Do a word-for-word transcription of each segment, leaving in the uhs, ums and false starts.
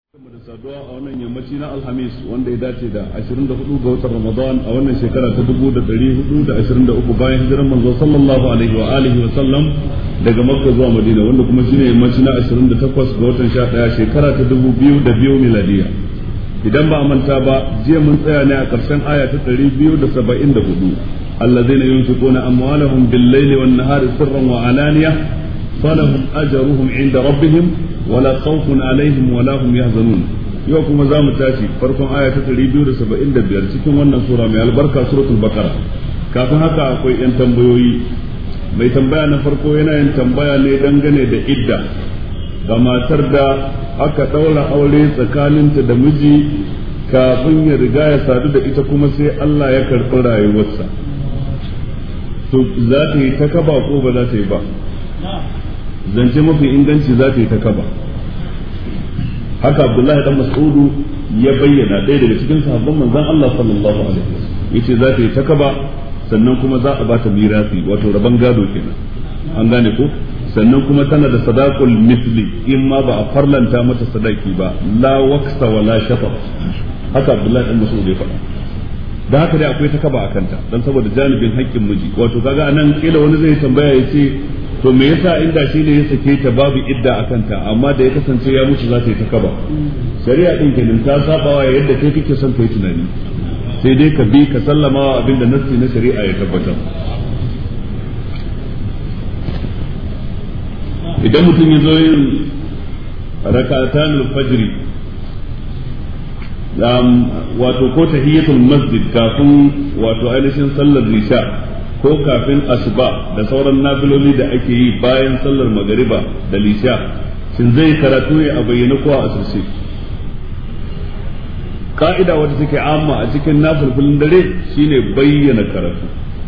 da saduwa a wannan yammaci na alhamis wanda ya dace da ashirin da hudu ga watan ramadan a wannan shekara ta dubu da dari hudu da ashirin da uku bayan hijiran manzo sallallahu alaihi wa alihi wa sallam daga makka zuwa madina wanda kuma shine yammaci na ashirin da takwas ga watan sha daya shekara ta dubu biyu da biyu miladiya. Idan ba a manta ba jiya mun tsaya ne a ƙarshen aya ta ɗari biyu da saba'in da hudu allazina yunfiquna amwalahum bil-laili wan-nahari sirran wa alaniya falahum ajruhum 'inda rabbihim wala khawfun alaihim wala hum yahzanun. Yau kuma za mu tashi farkon aya ta ɗari biyu da saba'in da biyar cikin wannan sura mai albarka suratul baqara. Kafin haka akwai yan tambayoyi. Mai tambaya na farko yana yin tambaya ne dangane da idda ga matar da aka daura aure tsakaninta da miji kafin ya riga ya sadu da ita kuma sai Allah ya karɓi rayuwarsa. To za ta yi ta kaba ko ba za ta yi ba? Zance mafi inganci za ta yi ta kaba. Haka Abdullahi dan Mas'udu ya bayyana ɗaya daga cikin sahabban manzon Allah sallallahu alaihi wasallam yace za ta yi ta kaba sannan kuma za a bata mirasi wato rabon gado kenan an gane ko sannan kuma tana da sadaqul misli in ma ba a farlanta mata sadaki ba la waqsa wala shafa haka Abdullahi dan Mas'ud ya faɗa da haka dai akwai ta kaba akan ta dan saboda janibin haƙƙin miji wato kaga anan kila wani zai tambaya yace to me yasa inda shi ne ya sake ta babu idda akan ta amma da ya kasance ya mutu za ta yi ta kaba shari'a din kenan ta sabawa yadda kai kake son kai tunani sai dai ka bi ka sallama wa abinda nassi na shari'a ya tabbatar. Idan mutum ya zo yin rakatan al-fajr wato ko tahiyatul masjid kafin wato ainihin sallar isha ko kafin asuba da sauran nafiloli da ake yi bayan sallar magariba da lisha shin zai karatu ne a bayyana ko a asirce? ka'ida wadda take amma a cikin nafilfilin dare shine bayyana karatu,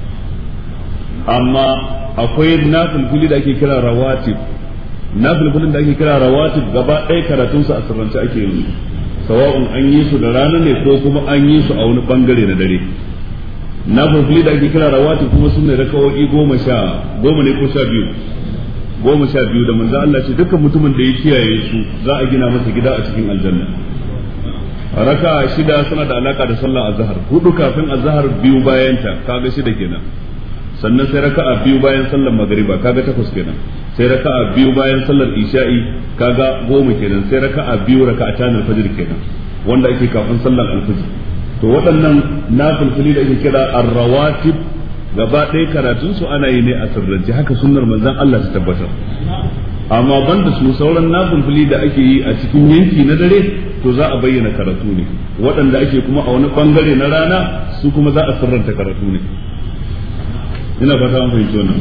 amma akwai nafilfili da ake kira rawatib. Nafilfilin da ake kira rawatib gaba ɗaya karatun su a sirrance ake yi, sawa'un an yi su da rana ne ko kuma an yi su a wani bangare na dare. Nafilfili da ake kira rawatib kuma sun ne rakawoyi goma sha goma ne ko sha biyu goma sha biyu da manzo Allah ce dukkan mutumin da ya kiyaye su za a gina masa gida a cikin aljanna. Raka shida suna da alaka da sallar azhar, hudu kafin azhar biyu bayan ta kaga shida kenan, sannan sai raka'a biyu bayan sallar magriba kaga takwas kenan, sai raka'a biyu bayan sallar isha'i kaga goma kenan, sai raka'a biyu raka'atan al-fajr kenan wanda ake kafin sallar al-fajr. To waɗannan nafilfili da ake kira ar-rawatib gaba ɗaya karatun su ana yi ne a sirrance, haka sunnar manzon Allah ta tabbatar. Amma banda su sauran nafilfili da ake yi a cikin yanki na dare to za a bayyana karatu ne, waɗanda ake kuma a wani bangare na rana su kuma za a sirranta karatu ne. Ina fata an fahimci wannan.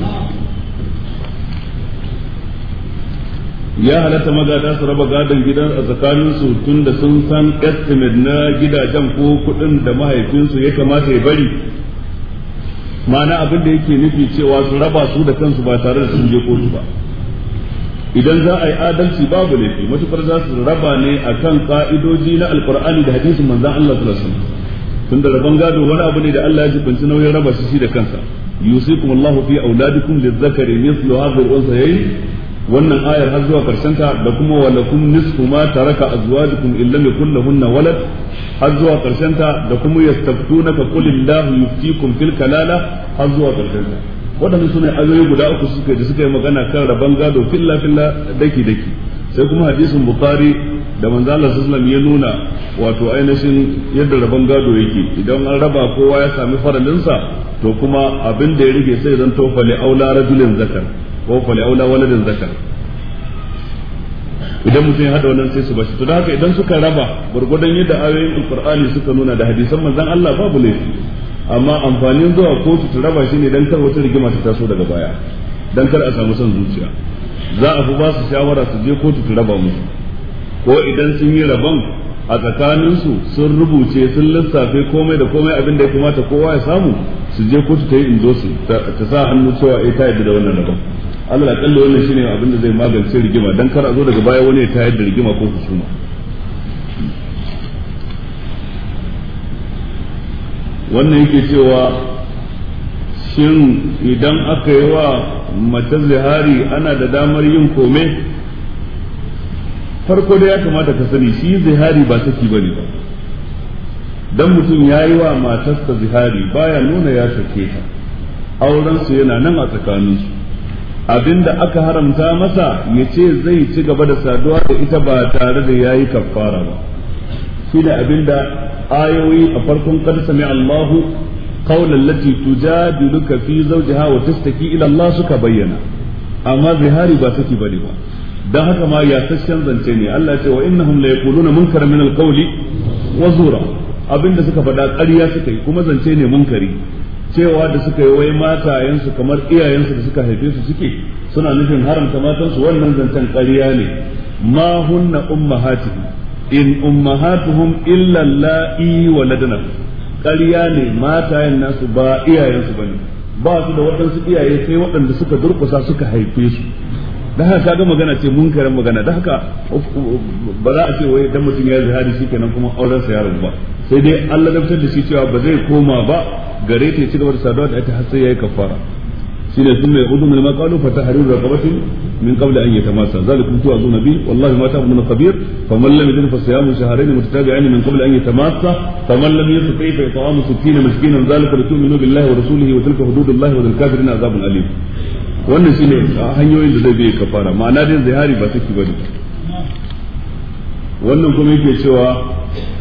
Ya halatta magada su raba gadon gidan a tsakaninsu tun da sun san estimate na gidajen ko kuɗin da mahaifinsu ya kamata ya bari, ma'ana abin da yake nufi cewa su raba su da kansu ba tare da sun je kotu ba. Idan za a yi adalci babu laifi matukar za su raba ne akan ka'idoji na alqur'ani da hadisin manzon Allah sallallahu alaihi wasallam. Tunda rabon gado wani abu ne da Allah ya jibinci nauyin raba shi da kansa. Yusikum Allahu fi auladikum lizzakari mithlu hadhihi al-unthayayn, wannan ayar har zuwa karshen ta, da kuma walakum nisfu ma taraka azwajukum in lam yakul lahunna walad har zuwa karshen ta, da kuma yastaftunaka qul illahu yuftikum fil kalala har zuwa karshen ta. Waɗannan sune ayoyi guda uku suka da suka yi magana kan rabon gado filla filla daki daki. Sai kuma hadisin Bukhari da manzo Allah sallallahu alaihi wasallam ya nuna wato ainihin yadda rabon gado yake, idan an raba kowa ya sami faralinsa to kuma abin da ya rige sai zan to fali aula rajulin zakar ko fali aula waladin zakar. Idan mutum ya hada wannan sai su bashi, to da haka idan suka raba gurgurdan yadda ayoyin alqur'ani suka nuna da hadisan manzon Allah babu laifi, amma amfanin zuwa kotu ta raba shi ne dan kar wata rigima ta taso daga baya, dan kar a samu son zuciya. Za a fi ba su shawara su je kotu ta raba musu, ko idan sun yi rabon a tsakaninsu sun rubuce sun lissafe komai da komai abin da ya kamata kowa ya samu, su je kotu ta yi inzo su ta sa hannu cewa eh ta yadda da wannan rabon. Allah kalle wannan shine abin da zai magance rigima, dan kar a zo daga baya wani ya tayar da rigima ko husuma. Wannan yake cewa shin idan aka yi wa mace zihari ana da damar yin kome? farko da ya kamata ka sani shi zihari ba saki bane ba dan mutum yayi wa matarsa zihari baya nuna ya sake ta auren su yana nan a tsakanin su abinda aka haramta masa yace zai ci gaba da saduwa da ita ba tare da yayi kafara ba shine abinda ayoyi a farkon qad sami Allahu qawlan lati tujadiluka fi zawjiha wa tastaki ila Allah suka bayyana amma zihari ba saki bane ba dan haka ma ya sassan zance ne Allah ya ce wa innahum la yaquluna munkaran min alqawli wa zura abinda suka faɗa ƙarya suka yi kuma zance ne munkari cewa da suka yi wai matayensu kamar iyayensu da suka haife su suke suna nufin haramta matansu wannan zancen ƙarya ne ma hunna ummahatuhum in ummahatuhum illa la'i waladna ƙarya ne matayen nasu ba iyayensu bane ba su da waɗansu iyaye sai waɗanda suka durƙusa suka haife su da haka kaga magana ce munkarin magana da haka ba za a ce wai dan mutum ya yi zihari shikenan kuma auren sa ya rabu ba sai dai Allah dabtar da shi cewa ba zai koma ba gare ta ya ci gaba da saduwa da ita har sai yayi kafara shine sun mai udu min ma qalu fa tahriru raqabatin min qabli an yatamassa zalikum tu'azuna bi wallahi ma ta'lamun khabir faman lam yajid fa siyamu shahrayn mutatabi'ain min qabli an yatamassa faman lam yastati fa it'amu sittina miskinan zalika litu'minu billahi wa rasulihi wa tilka hududullahi wa lil kafirin azabun alim wannan shine hanyoyin da zai bi kafara ma'ana dai zihari ba take bane wannan kuma yake cewa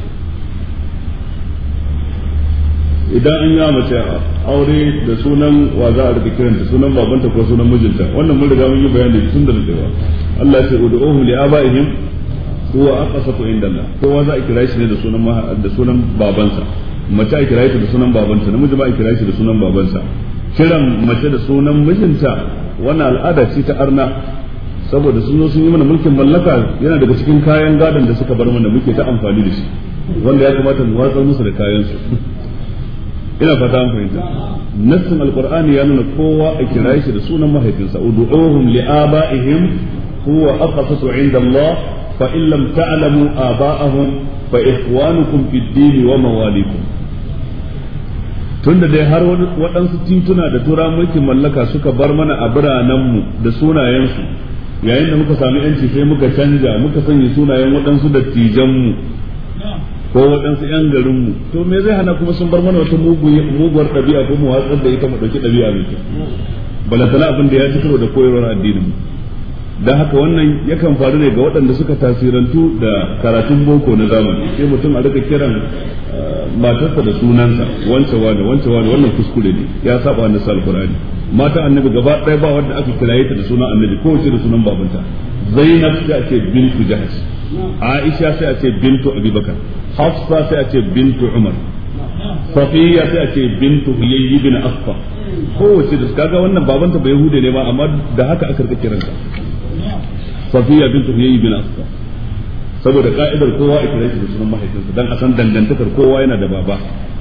idan an yi mace aure da sunan wa za a rika kiranta sunan babanta ko sunan mijinta wannan mun riga mun yi bayani tun da dadewa Allah ya ce ud'uhum li abaihim huwa aqsatu indallah kowa za a kira shi ne da sunan da sunan babansa mace a kira shi da sunan babanta namiji ba a kira shi da sunan babansa kiran mace da sunan mijinta wannan al'ada ce ta arna saboda sun zo sun yi mana mulkin mallaka yana daga cikin kayan gadon da suka bar mana muke ta amfani da shi wanda ya kamata mu watsar musu da kayan su ina fata an fahimta nassin alqur'ani ya nuna kowa a kira shi da sunan mahaifinsa ud'uhum li'aba'ihim huwa aqsatu 'inda Allah fa in lam ta'lamu aba'ahum fa ikhwanukum fid din wa mawalikum tunda dai har waɗansu tituna da tura mulkin mallaka suka bar mana a biranenmu da sunayensu yayin da muka sami yanci sai muka canja muka sanya sunayen waɗansu dattijanmu ko waɗansu 'yan garinmu to me zai hana kuma sun bar mana wata muguwar ɗabi'a ko mu watsar da ita mu ɗauki ɗabi'a mai kyau balantana abin da ya ci karo da koyarwar addinin mu dan haka wannan yakan faru ne ga waɗanda suka tasirantu da karatun boko na zamani sai mutum a rika kiran matarsa da sunansa wance wani wance wani wannan kuskure ne ya saba annabi alqur'ani mata annabi gaba ɗaya ba wanda aka kiraye ta da sunan annabi ko wace da sunan babanta zainab sai a ce bintu jahsh aisha sai a ce bintu abubakar hafsa sai a ce bintu umar safiya sai a ce bintu huyayy bin asfa kowace da kaga wannan babanta bai yahude ne ma amma da haka aka rika kiranta safiya bintu huyayy bin asfa saboda ka'idar kowa a kira shi da sunan mahaifinsa dan a san dangantakar kowa yana da baba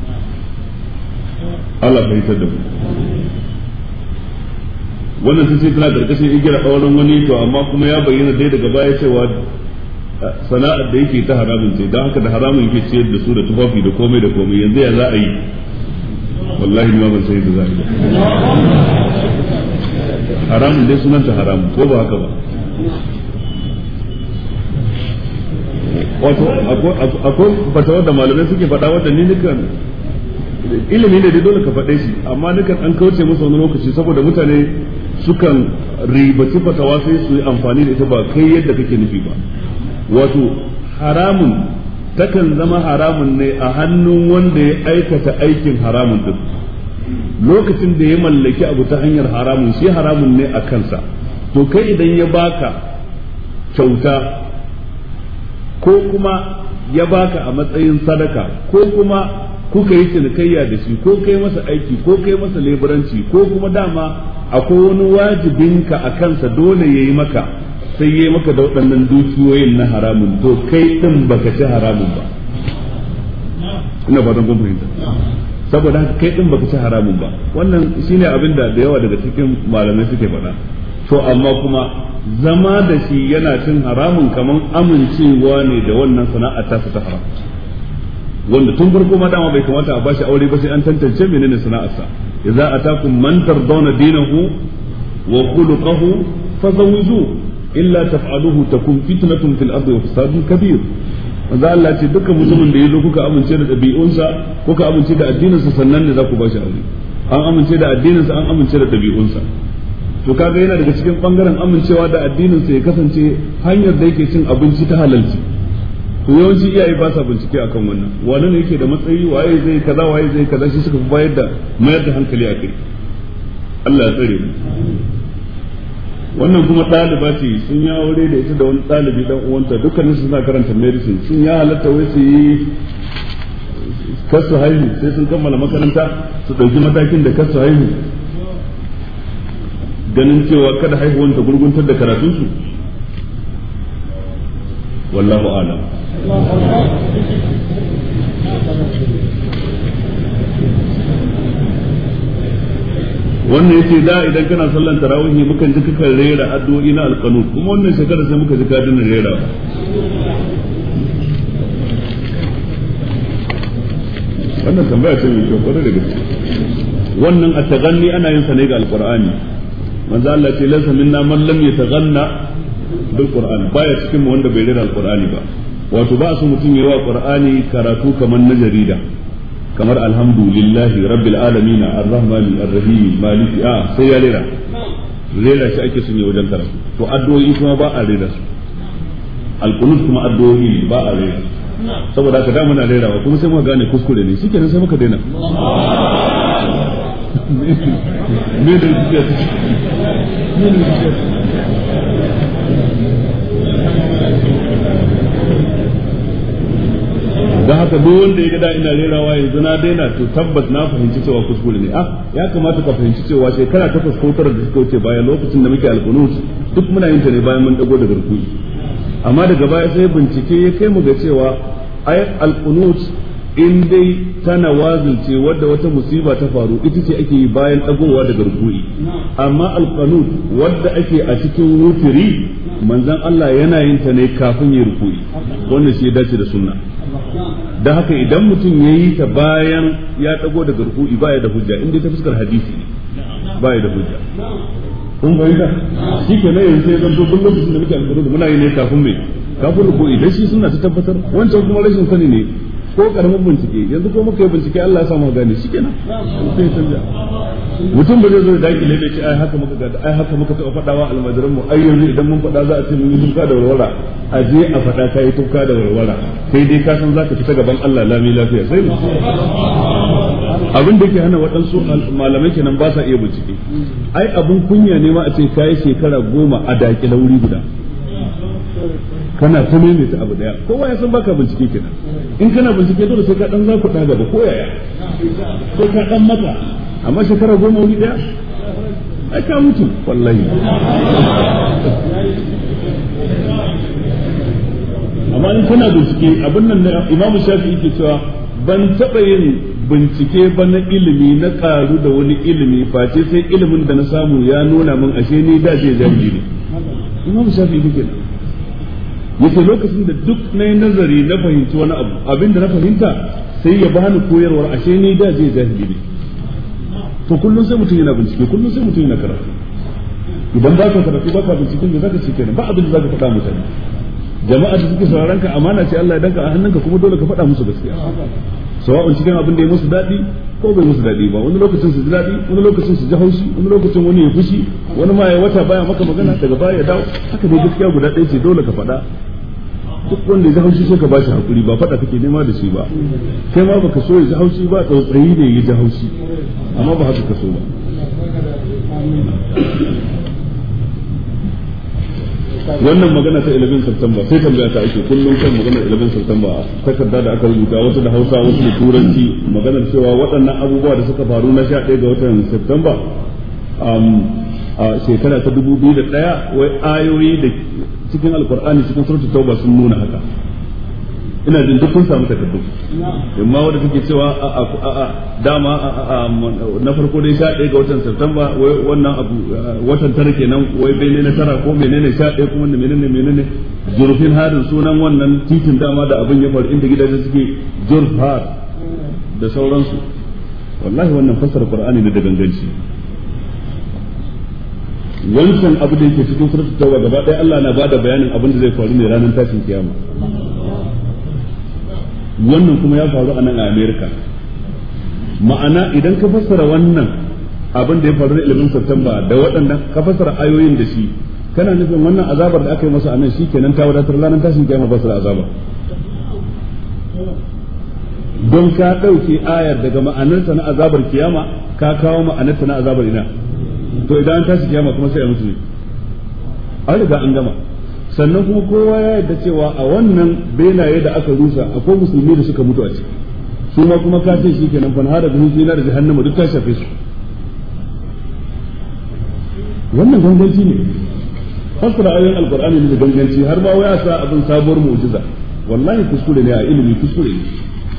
Allah bai tada mu wannan sai tana karkashin igiyar auren wani to amma kuma ya bayyana dai daga baya cewa sana'ar da yake ta haramun ce don haka da haramun yake ciyar da su da tufafi da komai da komai yanzu ya za a yi wallahi ma ban sai da za a yi haramun dai sunanta haramun ko ba haka ba wato akwai fatawar da malamai suke faɗa wadda ni nukan ilimi ne dai dole ka faɗe shi amma nukan an kauce musu wani lokaci saboda mutane sukan ribaci fatawa sai su yi amfani da ita ba kai yadda kake nufi ba wato haramun takan zama haramun ne a hannun wanda ya aikata aikin haramun din lokacin da ya mallaki abu ta hanyar haramun shi haramun ne a kansa to kai idan ya baka kyauta ko kuma ya baka a matsayin sadaka ko kuma kuka yi cinikayya da shi ko kai masa aiki ko kai masa leburanci ko kuma dama akwai wani wajibinka a kansa dole ya yi maka sai ya yi maka da waɗannan dukiyoyin na haramun to kai ɗin baka ci haramun ba ina fatan kun fahimta saboda haka kai ɗin baka ci haramun ba wannan shine abin da da yawa daga cikin malamai suke faɗa to amma kuma zama da shi yana cin haramun kaman amincewa ne da wannan sana'a ta ta haram wanda tun farko ma dama bai kamata a bashi aure ba sai an tantance menene sana'arsa idza atakum man tardawna dinahu wa khuluquhu fazawiju illa taf'aluhu takun fitnatun fil ardi wa fasadun kabir manzo Allah ce dukkan mutumin da yazo kuka amince da dabi'unsa kuka amince da addininsa sannan ne za ku bashi aure an amince da addininsa an amince da dabi'unsa to kaga yana daga cikin bangaren amincewa da addininsa ya kasance hanyar da yake cin abinci ta halalci to yawanci iyaye ba sa bincike akan wannan wani ne yake da matsayi waye zai kaza waye zai kaza shi suka fi bayar da mayar da hankali a kai Allah ya tsare mu wannan kuma ɗaliba ce sun yi aure da ita da wani ɗalibi dan uwanta dukkanin su suna karanta medicine sun ya halatta wai su yi kasu haihu sai sun kammala makaranta su ɗauki matakin da kasu haihu ganin cewa kada haihuwan ta gurguntar da karatunsu wallahu a'lam wannan yace da idan kana sallan tarawih mukan ji kakan rera addu'o'i na alqanut kuma wannan shekara sai muka ji ka dinga rera wannan tambaya ce mai kyau kwarai da gaske wannan at-taghanni ana yin sa ne ga alqur'ani manzo Allah ce laysa minna man lam yataghanna bil qur'an baya cikin mu wanda bai rera alqur'ani ba wato ba su mutum yayi wa qur'ani karatu kamar na jarida kamar alhamdulillahi rabbil alamin arrahmani arrahim maliki a sai ya rera rera shi ake sun yi wajen karatu to addu'o'i kuma ba a rera su alqunut kuma addu'o'i ba a rera saboda haka da muna rerawa kuma sai muka gane kuskure ne shikenan sai muka daina me da jiya me da jiya da haka duk wanda ya ga da ina rerawa yanzu na daina to tabbas na fahimci cewa kuskure ne ah ya kamata ka fahimci cewa shekara takwas ko tara da suka wuce baya lokacin da muke alqunut duk muna yin ta ne bayan mun dago daga rukui amma daga baya sai bincike ya kai mu ga cewa ayat alqunut in dai tana wazilce wadda wata musiba ta faru ita ce ake yi bayan dagowa daga rukui amma alqunut wadda ake a cikin wutiri manzon Allah yana yin ta ne kafin ya rukui wannan shi ya dace da sunna da haka idan mutum ya yi ta bayan ya dago daga rukui baya da hujja inda ta fuskar hadisi ne baya da hujja kun bayyana shi ke nan yanzu sai zan zo duk lokacin da muke alƙur'ani da muna yi ne kafin mai kafin rukui dan shi suna ta tabbatar wancan kuma rashin sani ne ko karamin bincike yanzu ko muka yi bincike Allah ya sa mu gane shikenan sai ya canja mutum ba zai zo da dakile da ce ai haka muka ga ai haka muka taɓa faɗawa almajiran mu ai yanzu idan mun faɗa za a ce mun yi tuka da warwara a je a faɗa ka yi tuka da warwara sai dai ka san zaka fita gaban Allah lami lafiya sai mu abin da yake hana waɗansu malamai kenan ba sa iya bincike ai abin kunya ne ma a ce kai shekara goma a dakile wuri guda kana ta maimaita abu daya kowa ya san baka bincike kenan in kana bincike dole sai ka dan za ku da gaba ko yaya sai ka dan maka amma shekara goma wuri daya ai ka mutu wallahi amma in kana bincike abin nan Imam Shafi'i yake cewa ban taba yin bincike ba na ilimi na karu da wani ilimi face sai ilimin da na samu ya nuna min ashe ni da je jahili ne Imam Shafi'i yake yace lokacin da duk na yi nazari na fahimci wani abu abinda na fahimta sai ya bani koyarwar ashe ni da je jahili ne to kullum sai mutum yana bincike kullum sai mutum yana karatu idan ba ka karatu ba ka binciken da zaka ci kenan ba abin da zaka faɗa mutane jama'a da suke sauraron ka amana ce Allah ya danka a hannunka kuma dole ka faɗa musu gaskiya sawa'un cikin abin da ya musu daɗi ko bai musu daɗi ba wani lokacin su ji daɗi wani lokacin su ji haushi wani lokacin wani ya fushi wani ma ya wata baya maka magana daga baya ya dawo haka dai gaskiya guda ɗaya ce dole ka faɗa duk wanda ya ji haushi sai ka ba shi hakuri ba faɗa kake nema da shi ba kai ma baka so ya ji haushi ba tsautsayi ne ya ji haushi amma ba haka ka so ba wannan magana ta eleven September sai tambaya ta ake kullum kan maganar eleven September takarda da aka rubuta wasu da Hausa wasu da Turanci maganar cewa waɗannan abubuwa da suka faru na sha ɗaya ga watan September a shekara ta dubu biyu da ɗaya wai ayoyi da cikin alkur'ani cikin suratul tauba sun nuna haka ina jin duk kun samu takardu amma wanda take cewa a dama na farko dai sha ɗaya ga watan September wai wannan abu watan tara kenan wai bai na tara ko menene sha ɗaya kuma menene menene jurfin hadin sunan wannan titin dama da abin ya faru inda gidaje suke jurf had da sauransu wallahi wannan fassara qur'ani ne da ganganci wancan abu da yake cikin suratul tauba gaba ɗaya Allah na bada bayanin abin da zai faru ne ranar tashin kiyama wannan kuma ya faru a nan a America ma'ana idan ka fassara wannan abin da ya faru da ilimin September da waɗannan ka fassara ayoyin da shi kana nufin wannan azabar da aka yi masa a nan shikenan ta wadatar ranar tashin kiyama ba su da azaba don ka ɗauke ayar daga ma'anarta na azabar kiyama ka kawo ma'anarta na azabar ina to idan an tashi kiyama kuma sai a mutu ne an riga an gama sannan kuma kowa ya yarda cewa a wannan benaye da aka rusa akwai musulmi da suka mutu a ciki su ma kuma ka ce shikenan fa hada bin zina da jahannama duk ta shafe su wannan ganganci ne fasara ayoyin alqur'ani ne da ganganci har ba waya sa abin sabuwar mu'jiza wallahi kuskure ne a ilimi kuskure ne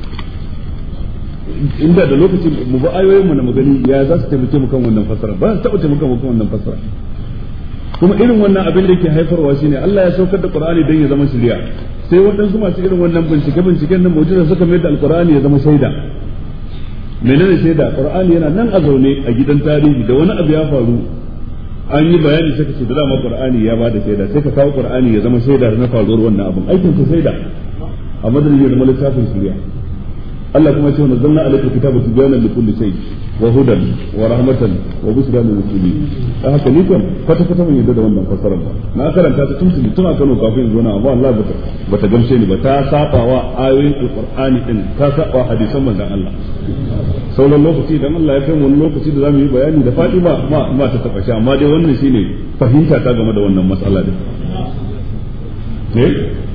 inda da lokacin mu ba ayoyin mu na magani ya za su taimake mu kan wannan fasara ba su taɓa taimaka mu kan wannan fasara kuma irin wannan abin da yake haifarwa shine Allah ya saukar da Qur'ani don ya zama shari'a sai waɗansu masu irin wannan bincike binciken nan mu'jiza suka mai da Al-Qur'ani ya zama shaida menene shaida Qur'ani yana nan a zaune a gidan tarihi da wani abu ya faru an yi bayani sai ka ce da dama Qur'ani ya bada shaida sai ka kawo Qur'ani ya zama shaida na faruwar wannan abin aikin ka shaida a madadin ya zama littafin shari'a Allah kuma ya ce nazzalna alayka kitaba tibyana likulli shay wa hudan wa rahmatan wa bushra lil muslimin dan haka ni kan kwata kwata mun yadda da wannan fasarar ba na karanta ta tun tun a Kano kafin zo na amma Allah bata bata gamshe ni ba ta sabawa ayoyin alqur'ani din ta saba hadisan manzon Allah sauran lokaci dan Allah ya kai mu lokaci da zamu yi bayani da Fatima ma ma ta taba shi amma dai wannan shine fahimta ta game da wannan mas'ala din eh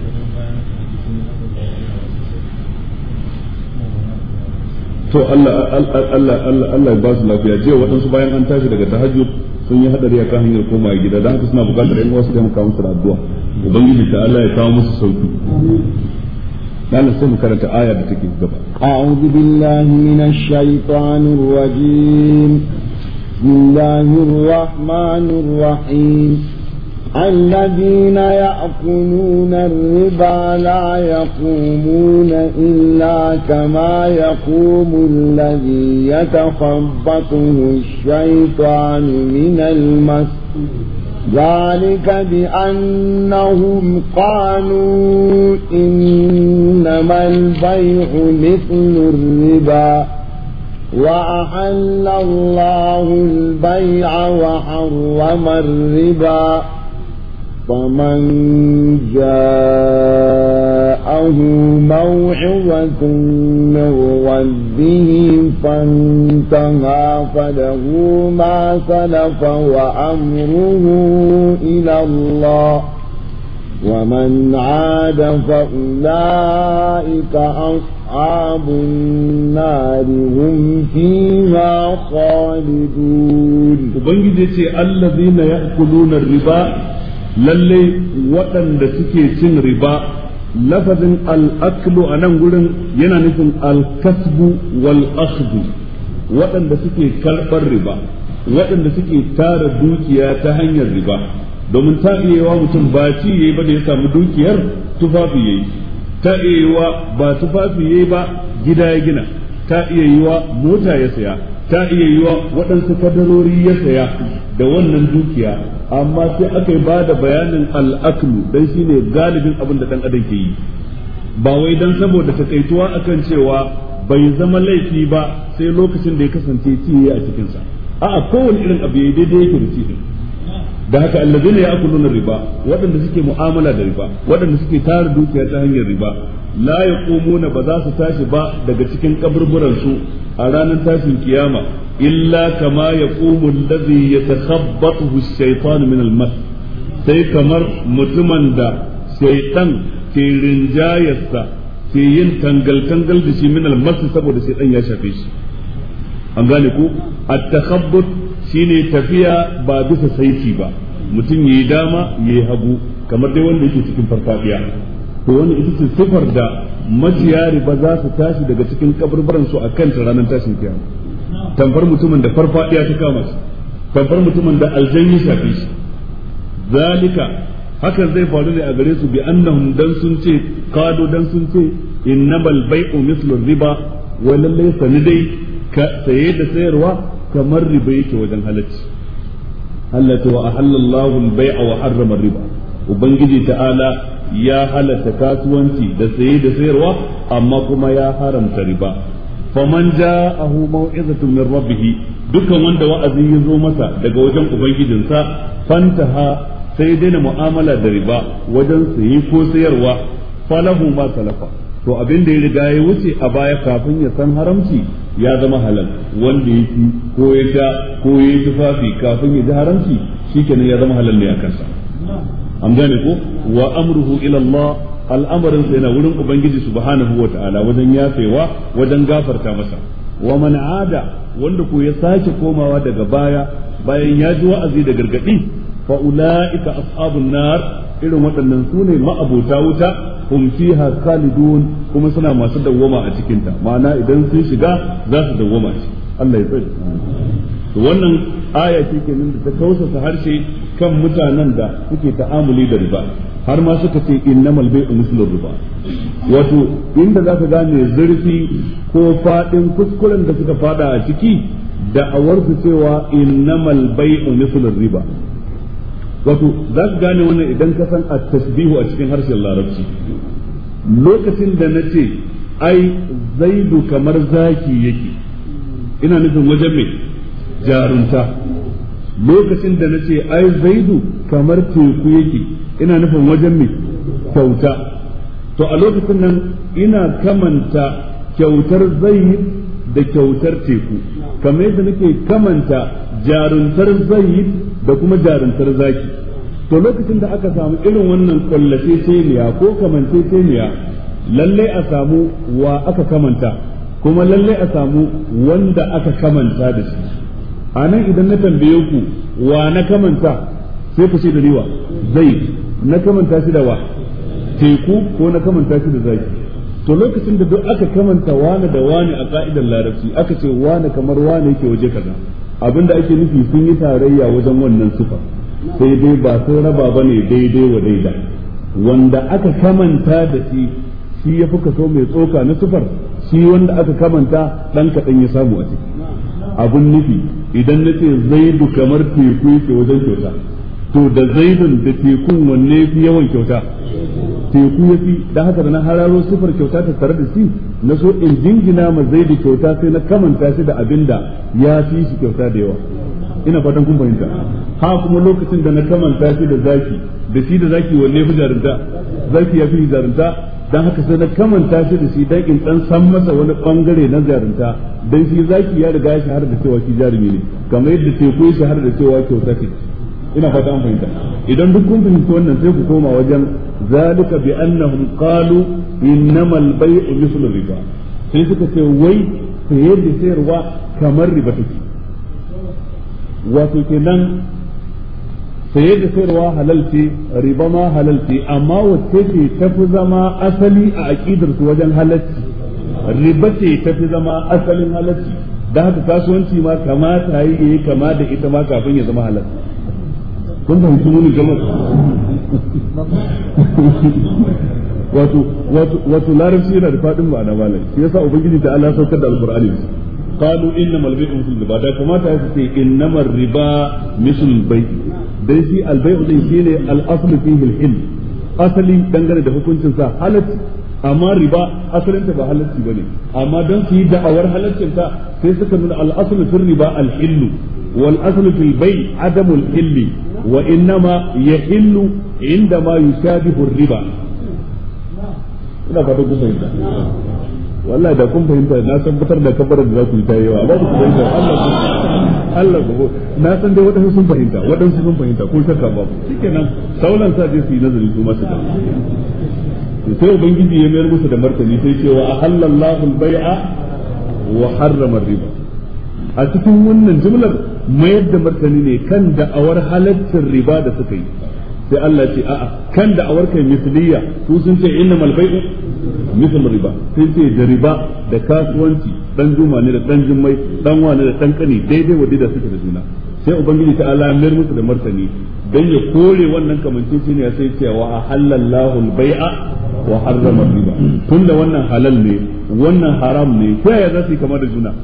to Allah Allah Allah Allah ya ba su lafiya jiya waɗansu bayan an tashi daga tahajjud sun yi hadari akan hanyar koma gida dan haka suna buƙatar yan wasu da muka musu addu'a ubangiji ta Allah ya kawo musu sauki dan sai mu karanta aya da take gaba a'udhu billahi minash shaitanir rajim bismillahir rahmanir rahim الذين يأكلون الربا لا يقومون إلا كما يقوم الذي يتخبطه الشيطان من المس ذلك بأنهم قالوا إنما البيع مثل الربا وأحل الله البيع وحرم الربا فمن جاءه موعظة من ربه فانتهى فله ما سلف وأمره إلى الله ومن عاد فأولئك أصحاب النار هم فيها خالدون وبنجي الذين يأكلون الربا lalle waɗanda suke cin riba lafazin al'aklu a nan gurin yana nufin alkasbu wal akhdhu waɗanda suke karɓar riba waɗanda suke tara dukiya ta hanyar riba domin ta iya yawa mutum ba ci yayi ba da ya samu dukiyar tufafi yayi ta iya yawa ba tufafi yayi ba gida ya gina ta iya yiwa mota ya saya ta iya yiwa waɗansu kadarori ya saya da wannan dukiya amma sai aka yi ba da bayanin al'aklu dan shine galibin abin da dan adam ke yi ba wai dan saboda takaituwa akan cewa bai zama laifi ba sai lokacin da ya kasance ciye a cikin sa a'a kowane irin abu yayi daidai yake da ciye da haka allazina ya'kuluna riba waɗanda suke mu'amala da riba waɗanda suke tara dukiya ta hanyar riba la yaqumuna ba za su tashi ba daga cikin kaburburan su a ranar tashin kiyama illa kama yaqumu allazi yatakhabbathu ash-shaytan min al-mas sai kamar mutumin da shaytan ke rinjayarsa ke yin tangal tangal da shi min al-mas saboda shaytan ya shafe shi an gane ku at-takhabbut shine tafiya ba bisa saiti ba mutum yayi dama yayi hagu kamar dai wanda yake cikin farfadiya to wani ita ce sifar da maciya riba za su tashi daga cikin kaburburan su akan ta ranar tashin kiyama tamfar mutumin da farfadiya ta kama shi tamfar mutumin da aljanni shafe shi zalika hakan zai faru ne a gare su bi annahum dan sun ce kado dan sun ce innamal bai'u mithlu riba wa lallai sani dai ka saye da sayarwa kamar riba yake wajen halacci Allah ta wa ahallallahu al-bai'a wa harrama riba ubangiji ta'ala ya halatta kasuwanci da saye da sayarwa amma kuma ya haramta riba faman ja'ahu mau'izatun min rabbih dukkan wanda wa'azi ya zo masa daga wajen ubangijinsa fantaha sai daina mu'amala da riba wajen saye ko sayarwa falahu ma salafa to abin da ya riga ya wuce a baya kafin ya san haramci ya zama halal wanda ya ci ko ya sha ko ya yi tufafi kafin ya ji haramci shikenan ya zama halal ne a kansa an gane ko wa amruhu ila Allah al'amarin sa yana wurin ubangiji subhanahu wa ta'ala wajen yafewa wajen gafarta masa wa man ada wanda ko ya sake komawa daga baya bayan ya ji wa'azi da gargadi fa ulaika ashabun nar irin waɗannan sune ma'abota wuta hum fiha khalidun kuma suna masu dawwama a cikin ta ma'ana idan sun shiga za su dawwama shi Allah ya tsare to wannan aya ce kenan da ta kausasa harshe kan mutanen da suke ta'amuli da riba har ma suka ce innamal bai'u mislur riba wato inda za ka gane zurfi ko fadin kuskuren da suka fada a ciki da awarsu cewa innamal bai'u mislur riba wato za ka gane wannan idan ka san at-tasbihu a cikin harshen larabci lokacin da na ce ai zaidu kamar zaki yake ina nufin wajen mai jarunta lokacin da na ce ai zaidu kamar teku yake ina nufin wajen mai kyauta to a lokacin nan ina kamanta kyautar zaid da kyautar teku kamar yadda nake kamanta jaruntar zaid da kuma jaruntar zaki to lokacin da aka samu irin wannan kullateceniya ko kamanteceniya lalle a samu wa aka kamanta kuma lalle a samu wanda aka kamanta da shi a nan idan na tambaye ku wa na kamanta sai ku ce da riwa zai na kamanta shi da wa teku ko na kamanta shi da zaki to lokacin da duk aka kamanta wani da wani a ka'idar larabci aka ce wani kamar wani yake waje kaza abinda ake nufi sun yi tarayya wajen wannan sifa sai dai ba sun raba bane daidai wa daida wanda aka kamanta da shi shi ya fi kaso mai tsoka na sifar shi wanda aka kamanta dan kaɗan ya samu a ciki abun nufi idan na ce zaidu kamar teku yake wajen kyauta to da zaidun da tekun wanne fi yawan kyauta teku ya fi da haka da na hararo sifar kyauta ta tare da shi na so in jingina ma zaidu kyauta sai na kamanta shi da abinda ya fi shi kyauta da yawa ina fatan kun fahimta ha kuma lokacin da na kamanta shi da zaki da shi da zaki wanne fi jarunta zaki ya fi jarunta dan haka sai na kamanta shi da shi dan in dan san masa wani bangare na jarunta dan shi zaki ya riga ya shahara da cewa shi jarumi ne kamar yadda teku ya shahara da cewa kyauta ce ina fata an fahimta idan duk kun fahimci wannan sai ku koma wajen zalika bi annahum qalu innamal bay'u mithlu riba sai suka ce wai saye da sayarwa kamar riba take wato kenan saye da sayarwa halal ce riba ma halal ce amma wacce ce tafi zama asali a aqidar su wajen halacci riba ce tafi zama asalin halacci da haka kasuwanci ma kamata yi kama da ita ma kafin ya zama halal kun da hukumomin jama'a wato wato wato larabci yana da fadin ma'ana malai shi yasa ubangiji ta Allah saukar da alqur'ani qalu innamal bay'u mithl riba da kamata ya ce innamal riba mithl bay dai shi albay'u din shine al-asl fihi al-hil asali dangane da hukuncin sa halatti amma riba asalin ta ba halatti bane amma dan su yi da'awar halaccin ta sai suka nuna al-asl fi riba al-hill wal asl fi al-bay' adam al-hill wa innama yahillu indama yushabihu ar-riba ina fata ku fahimta wallahi da kun fahimta na san fitar da kabar da za ku yi ta yawa ba ku fahimta Allah Allah ku na san dai wadansu sun fahimta wadansu sun fahimta ko shakka ba shikenan sauran sa dai su yi nazari su masu da sai ubangiji ya mayar musu da martani sai cewa ahallallahu al-bai'a wa harrama ar-riba a cikin wannan jumlar mayar da martani ne kan da'awar halaccin riba da suka yi sai Allah ce a'a kan da'awar kai misliya su sun ce innamal bai'u misal riba sai ce da riba da kasuwanci dan juma ne da dan jummai dan wani da dan kani daidai wadda da suke da juna sai ubangiji ta Allah mayar musu da martani dan ya kore wannan kamancin shi ne sai ce wa ahallallahu al-bai'a wa harrama riba tunda wannan halal ne wannan haram ne sai ya zasu kama da juna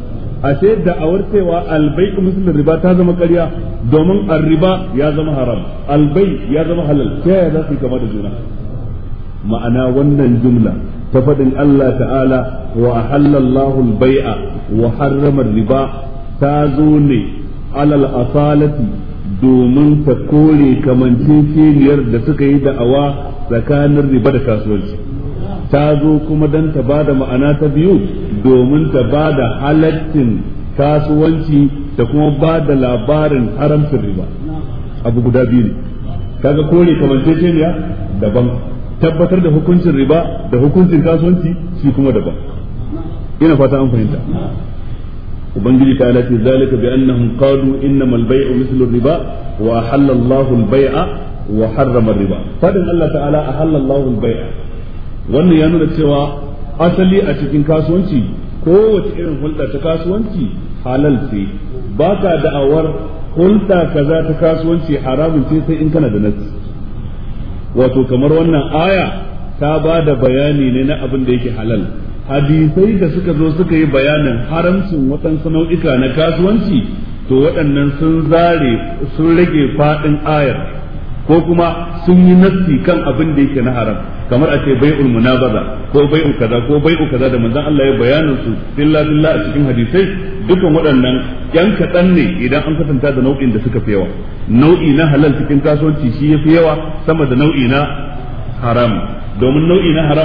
ashe da'awar cewa albai'u mislu riba ta zama ƙarya domin ar-riba ya zama haram albai ya zama halal ta yaya za su kama da juna ma'ana wannan jumla ta faɗin Allah ta'ala wa ahallallahu al-bai'a wa harrama riba ta zo ne alal asalati domin ta kore kamanceceniyar da suka yi da'awa tsakanin riba da kasuwanci ta zo kuma dan ta bada ma'ana ta biyu domin ta bada halaccin kasuwanci da kuma bada labarin haramcin riba abu guda biyu ne kaga kore kamanceceniya daban tabbatar da hukuncin riba da hukuncin kasuwanci shi kuma daban ina fata an fahimta ubangiji ta lati zalika bi annahum qalu innamal bay'u mithlu riba wa ahalla Allahu al-bay'a wa harrama riba fadin Allah ta'ala ahalla Allahu al-bay'a wannan ya nuna cewa asali a cikin kasuwanci kowace irin hulɗa ta kasuwanci halal ce ba ka da'awar hulɗa kaza ta kasuwanci haramun ce sai in kana da nasi wato kamar wannan aya ta ba da bayani ne na abin da yake halal hadisai da suka zo suka yi bayanin haramcin waɗansu nau'ika na kasuwanci to waɗannan sun zare sun rage faɗin ayar ko kuma sun yi nassi kan abin da yake na haram kamar a ce bai'ul munabaza ko bai'u kaza ko bai'u kaza da manzon Allah ya bayanin su illa billah a cikin hadisai dukan waɗannan yan kaɗan ne idan an kasanta da nau'in da suka fi yawa nau'i na halal cikin kasuwanci shi ya fi yawa sama da nau'i na haram domin nau'i na haram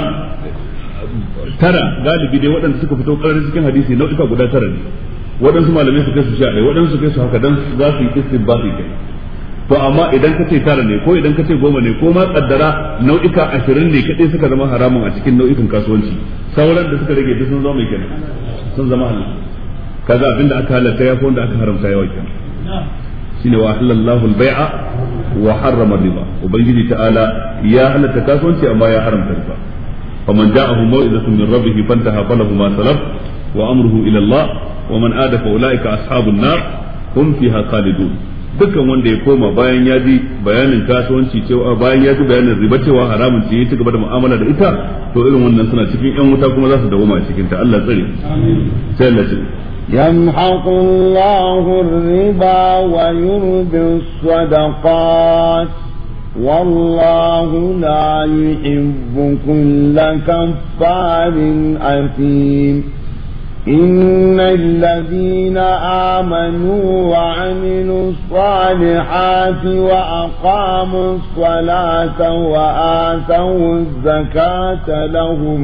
tara galibi dai waɗanda suka fito ƙarar cikin hadisi nau'ika guda tara ne waɗansu malamai su kai su sha ɗaya waɗansu su kai su haka dan za su yi istinbati kai to amma idan ka ce tara ne ko idan ka ce goma ne ko ma kaddara nau'ika ashirin ne kadai suka zama haramun a cikin nau'ikan kasuwanci sauran da suka rage duk sun zama mai kenan sun zama halal kaza abinda aka halatta ya fi wanda aka haramta yawa kenan shine wa halallahu al-bai'a wa harrama riba ubangiji ta'ala ya halatta kasuwanci amma ya haramta riba faman ja'ahu maw'izatun min rabbih fantaha falahu ma salaf wa amruhu ila Allah wa man ada fa ulaika ashabun nar hum fiha khalidun dukkan wanda ya koma bayan ya ji bayanin kasuwanci cewa bayan ya ji bayanin riba cewa haramun ce ya ci gaba da mu'amala da ita to irin wannan suna cikin yan wuta kuma za su dawo a cikin ta Allah tsare sai Allah ce يمحق الله الربا ويربي الصدقات والله لا يحب كل كفار أثيم إن الذين آمنوا وعملوا الصالحات وأقاموا الصلاة وآتوا الزكاة لهم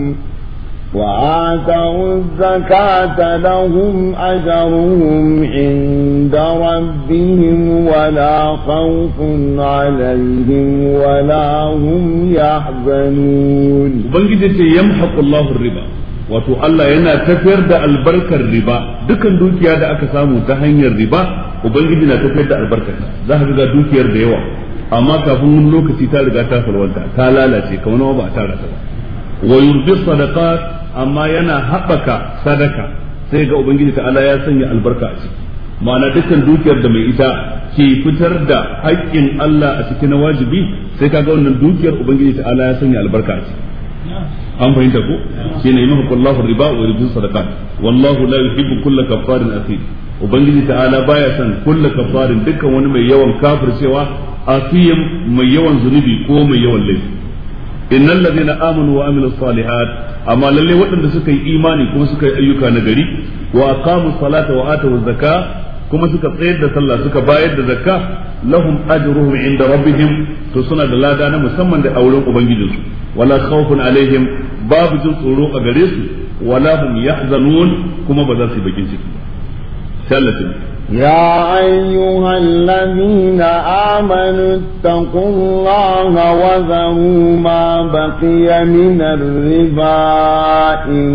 وآتوا الزكاة لهم أجرهم عند ربهم ولا خوف عليهم ولا هم يحزنون. بنجد يمحق الله الربا. wato Allah yana tafiyar da albarkar riba dukan dukiya da aka samu ta hanyar riba ubangiji na tafiyar da albarkar za ka ga dukiyar da yawa amma kafin wani lokaci ta riga ta salwanta ta lalace kamar ba a tara ta ba wa yurbi sadaqat amma yana haɓaka sadaka sai ga ubangiji ta'ala ya sanya albarka a ciki ma'ana dukkan dukiyar da mai ita ke fitar da haƙƙin Allah a cikin wajibi sai kaga wannan dukiyar ubangiji ta'ala ya sanya albarka a ciki an fahimta ko shine yamhaqu Allahu riba wa yurbi sadaqat wallahu la yuhibbu kulla kaffarin athim ubangiji ta'ala baya son kulla kaffarin dukkan wani mai yawan kafircewa athim mai yawan zunubi ko mai yawan laifi innal ladina amanu wa amilus salihat amma lalle waɗanda suka yi imani kuma suka yi ayyuka na gari wa aqamu salata wa atu zakka kuma suka tsayar da sallah suka bayar da zakka lahum ajruhum inda rabbihim to suna da lada na musamman da auren ubangijinsu wala khawfun alaihim babu jin tsoro a gare su wala hum yahzanun kuma ba za su yi bakin ciki sallatin يا أيها الذين آمنوا اتقوا الله وذروا ما بقي من الربا إن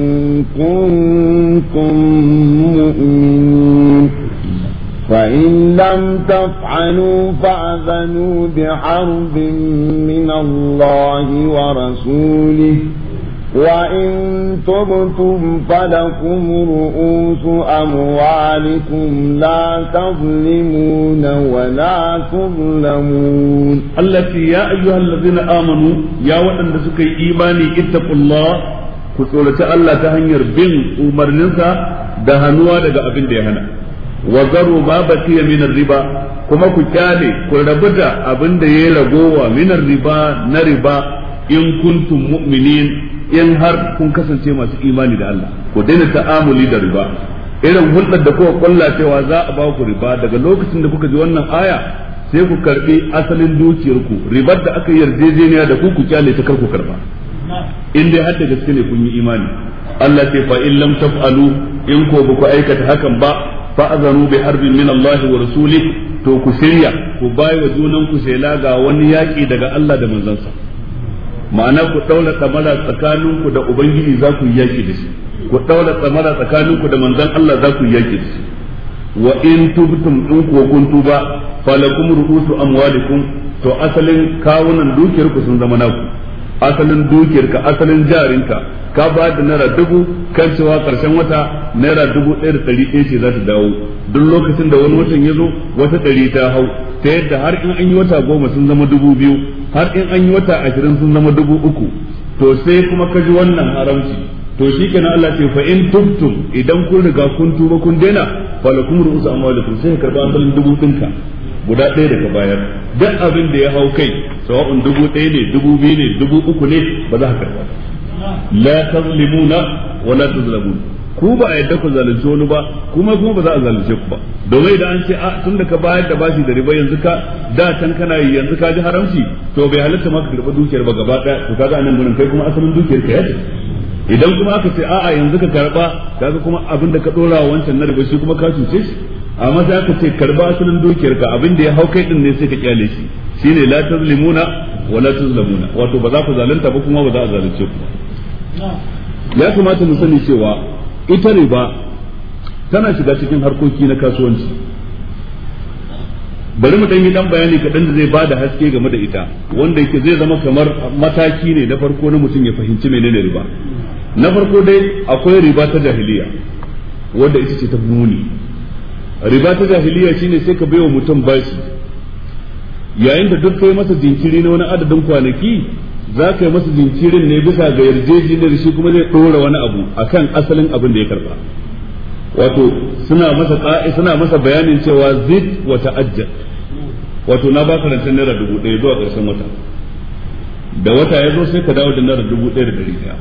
كنتم مؤمنين فإن لم تفعلوا فأذنوا بحرب من الله ورسوله وإن تبتم فلكم رؤوس أموالكم لا تظلمون ولا تظلمون التي يا أيها الذين آمنوا يا وطن سكي إيماني اتقوا الله كسولة الله تهنير بين أمرنسا da hannuwa daga abin da ya hana wa zaru ma baqiya min riba kuma ku kyale ku rabu da abin da ya ragowa min riba na riba in kuntum mu'minin in har kun kasance masu imani da Allah ku daina ta'amuli da riba irin hulɗar da kuka kulla cewa za a ba ku riba daga lokacin da kuka ji wannan aya sai ku karbi asalin dukiyarku ribar da aka yarjejeniya da ku ku kyale ta kar ku karba in dai har da gaske ne kun yi imani Allah ce fa in lam taf'alu in ko ba ku aikata hakan ba fa azanu bi harbin min Allah wa rasulih to ku shirya ku bai wa junan ku shela ga wani yaki daga Allah da manzansa ma'ana ku daula tsamara tsakaninku da ubangiji za ku yi yaki da shi ku daula tsamara tsakaninku da manzan Allah za ku yi yaki da shi wa in tubtum in ko kun tuba falakum ru'usu amwalikum to asalin kawunan dukiyarku sun zama naku asalin dukiyarka asalin jarinka ka ba da naira dubu kan cewa karshen wata naira dubu ɗaya da ɗari ɗaya ce za ta dawo duk lokacin da wani watan ya zo wata ɗari ta hau ta yadda har in an yi wata goma sun zama dubu biyu har in an yi wata ashirin sun zama dubu uku to sai kuma ka ji wannan haramci to shi kenan Allah ce fa in tubtum idan kun riga kun tuba kun daina falakum ru'usu amwalikum sai ka karba asalin dubu ɗinka guda ɗaya da ka bayar duk abin da ya hau kai sawa'un dubu ɗaya ne dubu biyu ne dubu uku ne ba za ka karba la tazlimuna wa la tuzlamun ku ba a yadda ku zalunce wani ba kuma kuma ba za a zalunce ku ba domin idan an ce a tunda ka bayar da bashi da riba yanzu ka da can kana yi yanzu ka ji haramci to bai halatta ma ka karba dukiyar ba gaba ɗaya to kaga anan gurin kai kuma asalin dukiyar ka yace idan kuma aka ce a'a yanzu ka karba kaga kuma abin da ka dora wancan na riba shi kuma ka cuce shi amma za ka ce karba asalin dukiyarka abin da ya hau kai din ne sai ka kyale shi shine la tazlimuna wa la tuzlamuna wato ba za ku zalunta ba kuma ba za a zalunce ku ya kamata mu sani cewa ita riba tana shiga cikin harkoki na kasuwanci bari mu dan yi dan bayani kadan da zai bada haske game da ita wanda yake zai zama kamar mataki ne na farko na mutum ya fahimci menene riba na farko dai akwai riba ta jahiliya wanda ita ce ta muni riba ta jahiliya shine sai ka baiwa mutum bashi yayin da duk kai masa jinkiri na wani adadin kwanaki za ka yi masa jinkirin ne bisa ga yarjejeniyar shi kuma zai ɗora wani abu akan asalin abin da ya karba wato suna masa ka'i suna masa bayanin cewa zid wa ta'ajjal wato na baka rancen naira dubu ɗaya zuwa ƙarshen wata da wata ya zo sai ka dawo da naira dubu ɗaya da ɗari ɗaya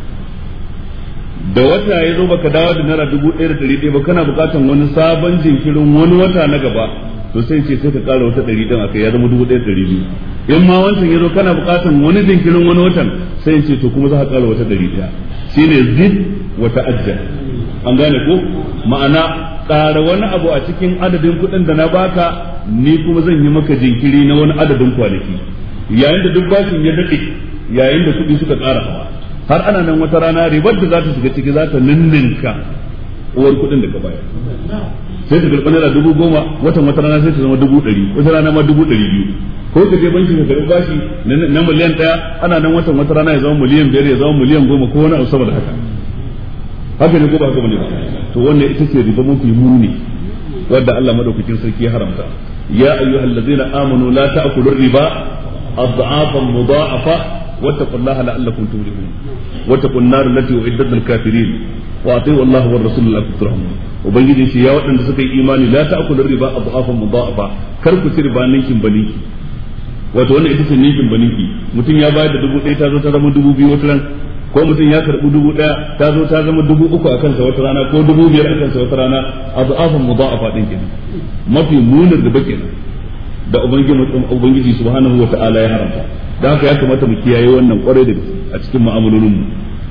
da wata ya zo baka dawo da naira dubu ɗaya da ɗari ɗaya ba kana buƙatar wani sabon jinkirin wani wata na gaba to sai ce sai ka ƙara wata ɗari ɗin akai ya zama dubu ɗaya da ɗari biyu in ma wancan ya zo kana buƙatar wani jinkirin wani watan sai ce to kuma za ka ƙara wata ɗari ɗaya shine zid wa ta'ajjal an gane ko ma'ana ƙara wani abu a cikin adadin kuɗin da na baka ni kuma zan yi maka jinkiri na wani adadin kwanaki yayin da duk bashin ya daɗe yayin da kuɗi suka ƙara hawa har ana nan wata rana ribar da za ta shiga ciki za ta ninninka uwar kuɗin da ka bayar sai ta karɓi naira dubu goma watan wata rana sai ta zama dubu ɗari wata rana ma dubu ɗari biyu ko ka je banki ka karɓi bashi na miliyan ɗaya ana nan watan wata rana ya zama miliyan biyar ya zama miliyan goma ko wani abu saboda haka haka ne ko ba haka bane ba to wannan ita ce riba mafi muni wadda Allah madaukakin sarki ya haramta ya ayyuhallazina amanu la ta'kulu riba adhafan mudha'afa wattaqullaha la'allakum tuflihun wattaqun nar allati u'iddat lil kafirin wa ati'u Allah war rasul la'allakum turhamun ubangiji shi ya wadanda suka yi imani la ta'kulu riba adhafan mudha'afa kar ku ci riba ninkin baninki wato wannan ita ce ninkin baninki mutum ya bayar da dubu ɗaya ta zo ta zama dubu biyu wata ran ko mutum ya karɓi dubu ɗaya ta zo ta zama dubu uku a kansa wata rana ko dubu biyar a kansa wata rana adhafan mudha'afa din kenan mafi munin riba kenan da ubangiji subhanahu wa ta'ala ya haramta da haka ya kamata mu kiyaye wannan kwarai da gaske a cikin mu'amalolin mu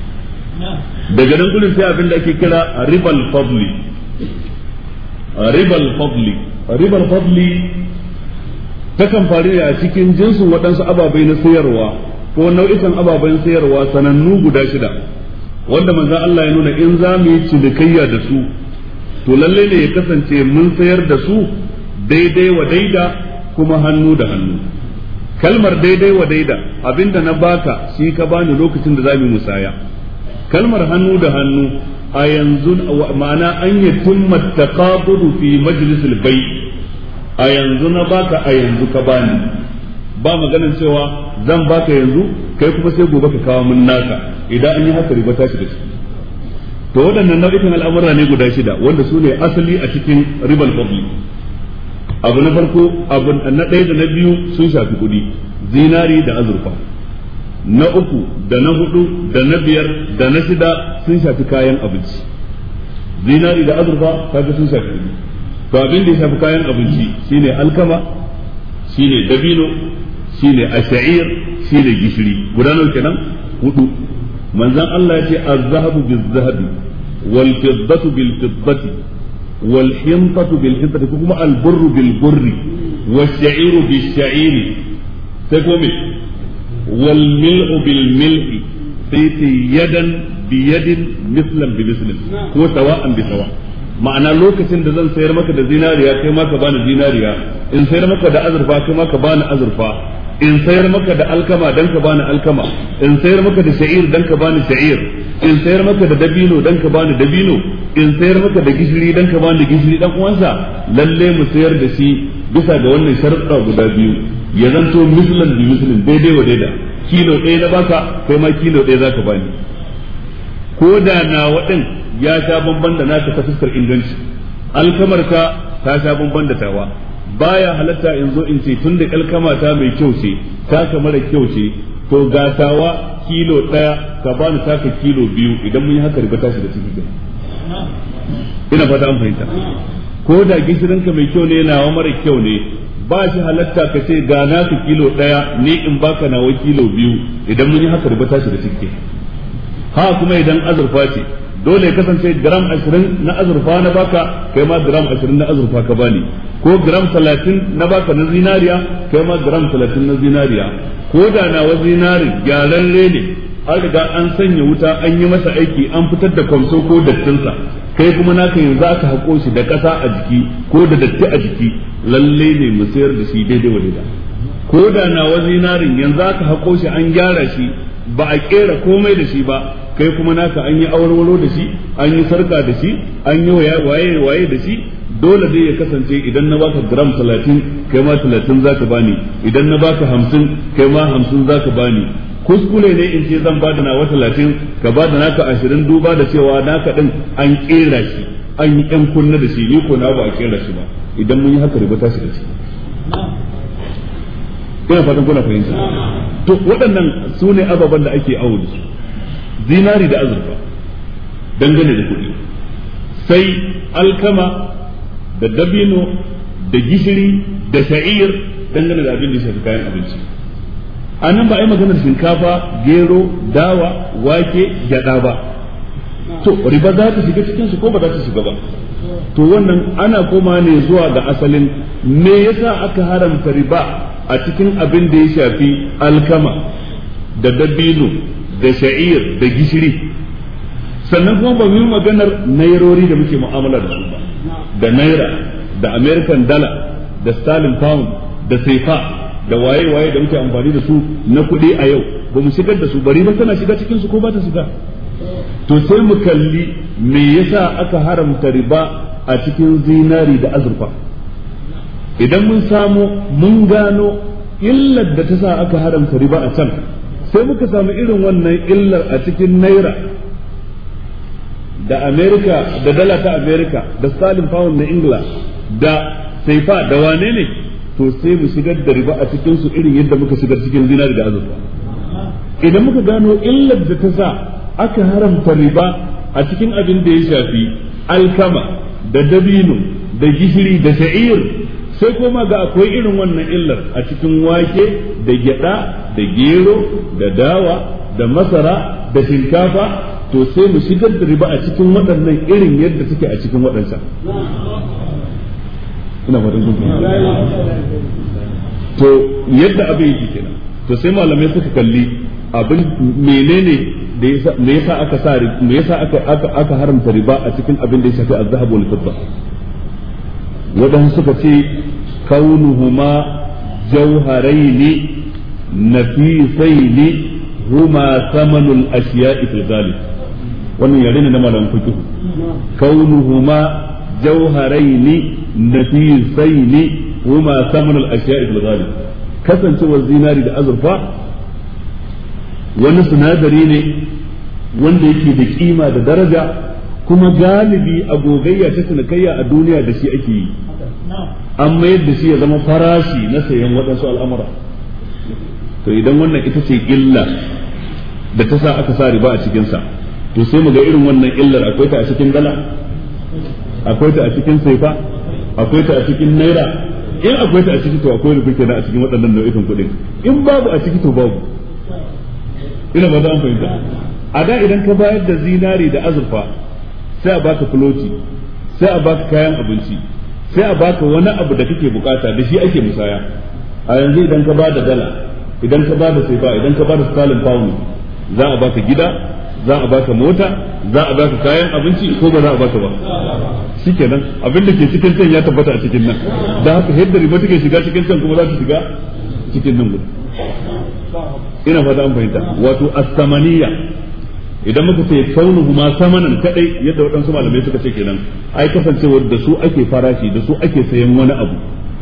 daga nan gurin sai abin da ake kira ribal fadli ribal fadli ribal fadli takan faru a cikin jinsin waɗansu ababai na sayarwa ko nau'ikan ababen sayarwa sanannu guda shida wanda manzon Allah ya nuna in za mu yi cinikayya da su to lalle ne ya kasance mun sayar da su daidai wa daida kuma hannu da hannu kalmar daidai wa daida abinda na baka shi ka bani lokacin da zamu musaya kalmar hannu da hannu a yanzu ma'ana an yi tumma taqabudu fi majlisil bay a yanzu na baka a yanzu ka bani ba maganar cewa zan baka yanzu kai kuma sai gobe ka kawo min naka idan an yi haka riba ta shiga ciki to waɗannan nau'ikan al'amura ne guda shida wanda su ne asali a cikin ribal fadli. Abu na farko, abu na ɗaya da na biyu sun shafi kuɗi, zinari da azurfa. Na uku da na hudu da na biyar da na shida sun shafi kayan abinci. Zinari da azurfa kaga sun shafi kuɗi. To abin da ya shafi kayan abinci shine alkama, shine dabino, shine ash'ir, shine gishiri. Guda nawa kenan? Hudu. Manzon Allah ya ce az-zahabu biz-zahabi wal fiddatu bil fiddati wal hintatu bil hintati kuma al burru bil burri wash-sha'iru bish-sha'iri sai kuma wal mil'u bil mil'i sai yadan bi yadin mislan bi mislin ko sawa'an bi sawa. Ma'ana lokacin da zan sayar maka da zinariya kai ma ka bani zinariya, in sayar maka da azurfa kai ma ka bani azurfa, in sayar maka da alkama dan ka bani alkama, in sayar maka da sha'ir dan ka bani sha'ir, in sayar maka da dabino dan ka bani dabino, in sayar maka da gishiri dan ka bani gishiri dan uwansa, lalle mu sayar da shi bisa ga wannan sharuɗa guda biyu, ya zanto mislan bi mislin daidai wa daida, kilo ɗaya na baka kai ma kilo ɗaya zaka bani. Ko da na waɗin ya sha bamban da naka ta fuskar inganci, alkamar ka ta sha bamban da tawa, baya halatta in zo in ce tun da alkama ta mai kyau ce taka mara kyau ce to gatawa kilo ɗaya ka bani taka kilo biyu, idan mun yi haka riba tashi da ciki. Ina fata an fahimta. Ko da gishirinka mai kyau ne nawa mara kyau ne, ba shi halatta ka ce ga naka kilo ɗaya ni in baka nawa kilo biyu, idan mun yi haka riba tashi da ciki. Ha kuma idan azurfa ce dole ya kasance gram ashirin na azurfa na baka kai ma gram ashirin na azurfa ka bani, ko gram talatin na baka na zinariya kai ma gram talatin na zinariya. Ko da nawa zinarin gyararre ne an riga an sanya wuta an yi masa aiki an fitar da kwamso ko dattinsa, kai kuma naka yanzu aka haƙo shi da ƙasa a jiki ko da datti a jiki, lalle ne mu sayar da shi daidai wa daida. Ko da nawa zinarin yanzu aka haƙo shi an gyara shi ba a kera komai da shi ba, kai kuma naka an yi awarwaro da shi, an yi sarka da shi, an yi waye waye da shi, dole dai ya kasance idan na baka gram talatin kai ma talatin zaka bani, idan na baka hamsin kai ma hamsin zaka bani. Kuskure ne in ce zan bada nawa talatin ka bada naka ashirin, duba da cewa naka din an kera shi, an yi yan kunna da shi, ni ko na ba a kera shi ba, idan mun yi haka riba ta shiga ciki. Ina fatan kuna fahimta. To waɗannan su ne ababen da ake awo da su, zinari da azurfa dangane da kuɗi, sai alkama da dabino da gishiri da sha'ir dangane da abin da shafi kayan abinci. A nan ba a yi maganar shinkafa, gero, dawa, wake, gyaɗa ba. To riba za ta shiga cikin su ko ba za ta shiga ba? To wannan ana koma ne zuwa ga asalin me yasa aka haramta riba a cikin abin da ya shafi alkama da dabino da sha'ir da gishiri. Sannan kuma ba mu yi maganar nairori da muke mu'amala da su ba, da naira da american dollar da sterling pound da saifa da waye-waye da muke amfani da su na kuɗi a yau, ba mu shigar da su, bari ba tana shiga cikin su ko ba ta shiga. To sai mu kalli me yasa aka haramta riba a cikin zinari da azurfa. Idan mun samu mun gano illar da ta sa aka haramta riba a can, sai muka samu irin wannan illar a cikin naira da america da dala ta america da sterling pound na ingila da saifa da wane ne, to sai mu shigar da riba a cikin su irin yadda muka shigar cikin zinari da azurfa. Idan muka gano illar da ta sa aka haramta riba a cikin abin da ya shafi alkama da dabino da gishiri da sha'ir, sai kuma ga akwai irin wannan illar a cikin wake da gyada da gero da dawa da masara da shinkafa, to sai mu shigar da riba a cikin waɗannan irin yadda suke a cikin waɗancan. Ina fatan kun to yadda abin yake kenan. To sai malamai suka kalli abin menene da yasa me yasa aka sa me yasa aka aka aka haramta riba a cikin abin da ya shafi az-zahab wal fidda. Wadan suka ce kaunuhuma jawharaini nafisaini huma samanul ashiya'i fil ghalib. Wannan yare ne na malamin fiqh. Kaunuhuma jawharaini nafisaini huma samanul ashiya'i fil ghalib. Kasancewar zinari da azurfa wani sinadari ne wanda yake da kima da daraja kuma galibi a gogayya ta cinikayya a duniya da shi ake yi, an mayar da shi ya zama farashi na sayan waɗansu al'amura. To idan wannan ita ce illa da ta sa aka sa riba a cikinsa, to sai mu ga irin wannan illar akwai ta a cikin dala, akwai ta a cikin saifa, akwai ta a cikin naira. In akwai ta a ciki to akwai riba kenan a cikin waɗannan nau'ikan kuɗin, in babu a ciki to babu. Ina ba za an fahimta. A da idan ka bayar da zinari da azurfa sai a baka filoti, sai a baka kayan abinci, sai a baka wani abu da kake bukata da shi ake musaya. A yanzu idan ka ba da dala, idan ka ba da saifa, idan ka ba da sterling pound, za a baka gida, za a baka mota, za a baka kayan abinci, ko ba za a baka ba. Shikenan abin da ke cikin can ya tabbata a cikin nan, da haka yadda riba take shiga cikin can kuma za ta shiga cikin nan gudu. Ina fata an fahimta. Wato as-samaniya idan muka ce kaunuhu ma samanan kadai yadda waɗansu malamai suka ce kenan, ai kasancewar da su ake farashi, da su ake sayan wani abu,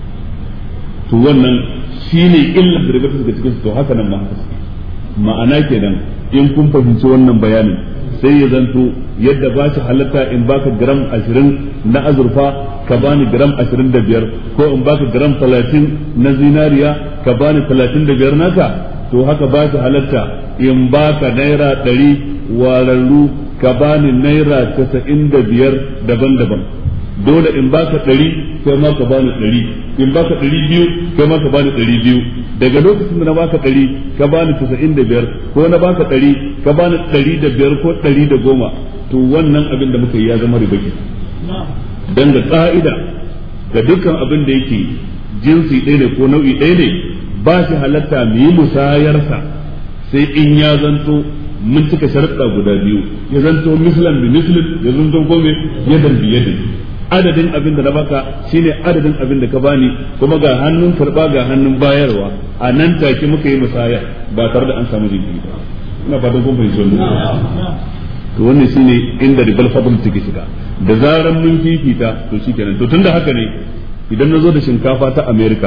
to wannan shine illar da riba take cikin su. To haka nan ma haka ma'ana kenan in kun fahimci wannan bayanin sai ya zanto yadda ba shi halatta in baka gram ashirin na azurfa ka bani gram ashirin da biyar, ko in baka gram talatin na zinariya ka bani talatin da biyar naka, to haka ba shi halatta in baka naira ɗari wararru ka bani naira casa'in da biyar daban-daban. Dole in baka ɗari kai ma ka bani ɗari, in baka ɗari biyu kai ma ka bani ɗari biyu. Daga lokacin da na baka ɗari ka bani casa'in da biyar, ko na baka ɗari ka bani ɗari da biyar ko ɗari da goma, to wannan abin da muka yi ya zama riba. Dan da ƙa'ida ga dukkan abin da yake jinsi ɗaya ne ko nau'i ɗaya ne, ba shi halatta mu yi musayarsa sai in ya zanto mun cika sharuɗa guda biyu, ya zanto mislan bi mislin, ya zanto gome yadan bi yadin. Adadin abin da na baka shine adadin abin da ka bani, kuma ga hannun karba ga hannun bayarwa, a nan take muka yi musaya ba tare da an samu jinkiri ba. Ina fatan kun fahimci wannan. To wannan shine inda ribal fadl take shiga. Da zaran mun fifita to shikenan. To tunda haka ne idan na zo da shinkafa ta America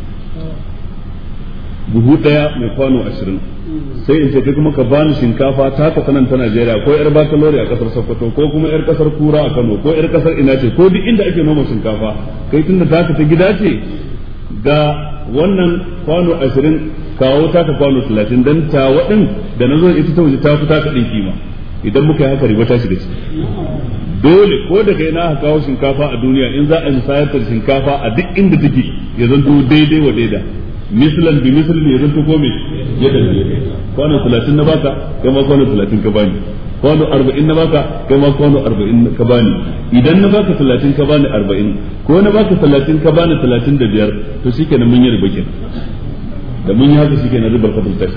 buhu daya mai kwano ashirin, sai in ce kai kuma ka bani shinkafa ta ka sanan ta Najeriya, ko yar Bakalore a kasar Sokoto, ko kuma yar kasar Kura a Kano, ko yar kasar ina ce, ko duk inda ake noma shinkafa, kai tunda ta ka ta gida ce ga wannan kwano ashirin kawo ta ka kwano talatin, dan ta wadin da nazo ita ta waje ta fita ka din kima. Idan muka yi haka riba ta shiga ciki. Dole ko da kai na kawo shinkafa a duniya, in za a musayar da shinkafa a duk inda take ya zanto daidai wa daida, mislan bi mislin ya zanto ko me ya dace. Kwano talatin na baka kai ma kwano talatin ka bani, kwano arba'in na baka kai ma kwano arba'in ka bani. Idan na baka talatin ka bani arba'in, ko na baka talatin ka bani talatin da biyar, to shikenan mun yi riba kenan. Da mun yi haka shikenan ribar fadl ta.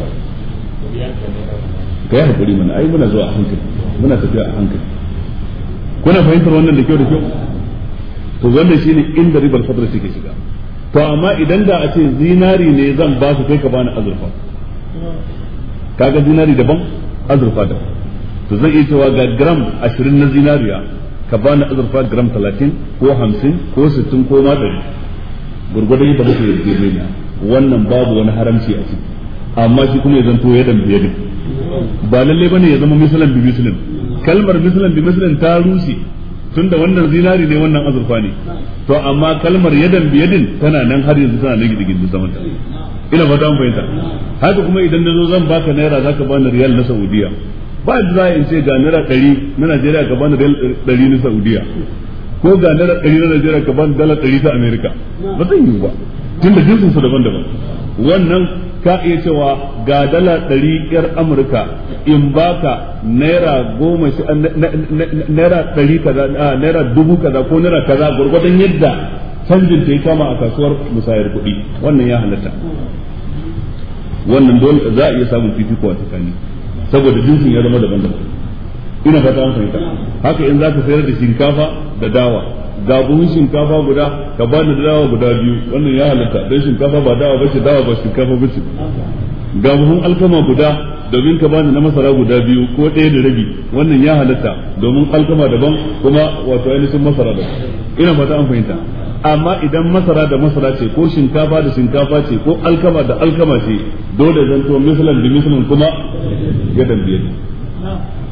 Kai hakuri mana, ai muna zuwa a hankali, muna tafiya a hankali. Kuna fahimtar wannan da kyau da kyau? To wannan shine inda ribar fadl take shiga. To amma idan da a ce zinari ne zan ba su kai ka bani azurfa, kaga zinari daban azurfa daban, to zan iya cewa ga gram ashirin na zinariya ka bani azurfa gram talatin ko hamsin ko sittin ko ma ɗari, gurgurdan yadda muke yarjejeniya. Wannan babu wani haramci a ciki, amma shi kuma ya zanto ya dan biye ba lalle bane ya zama misalan bi misalin. Kalmar misalan bi misalin ta rushe tunda wannan zinari ne wannan azurfa ne, to amma kalmar yadan biyadin tana nan har yanzu tana nan gidigin zaman ta. Ina fata an fahimta. Haka kuma idan nazo zan baka naira zaka bani riyal na Saudiya, ba da za in ce ga naira ɗari na Najeriya ka bani riyal ɗari na Saudiya, ko ga naira ɗari na Najeriya ka bani dala ɗari ta Amerika, ba zan yi ba tunda jinsin su daban-daban. Wannan ka iya cewa ga dala ɗari yar Amurka in baka naira goma naira ɗari kaza naira dubu kaza ko naira kaza gurgurdan yadda canjin ta yi kama a kasuwar musayar kuɗi, wannan ya halatta. Wannan dole za a iya samun fifiko a tsakani saboda jinsin ya zama daban-daban. Ina fata an fahimta. Haka in zaka sayar da shinkafa da dawa, ga buhun shinkafa guda ka bani da dawa guda biyu, wannan ya halatta dan shinkafa ba dawa bace, dawa ba shinkafa bace. Ga buhun alkama guda domin ka bani na masara guda biyu ko ɗaya da rabi, wannan ya halatta domin alkama daban kuma wato ainihin masara daban. Ina fata an fahimta. Amma idan masara da masara ce, ko shinkafa da shinkafa ce, ko alkama da alkama ce, dole zanto misalan da misalan kuma ya dambiye.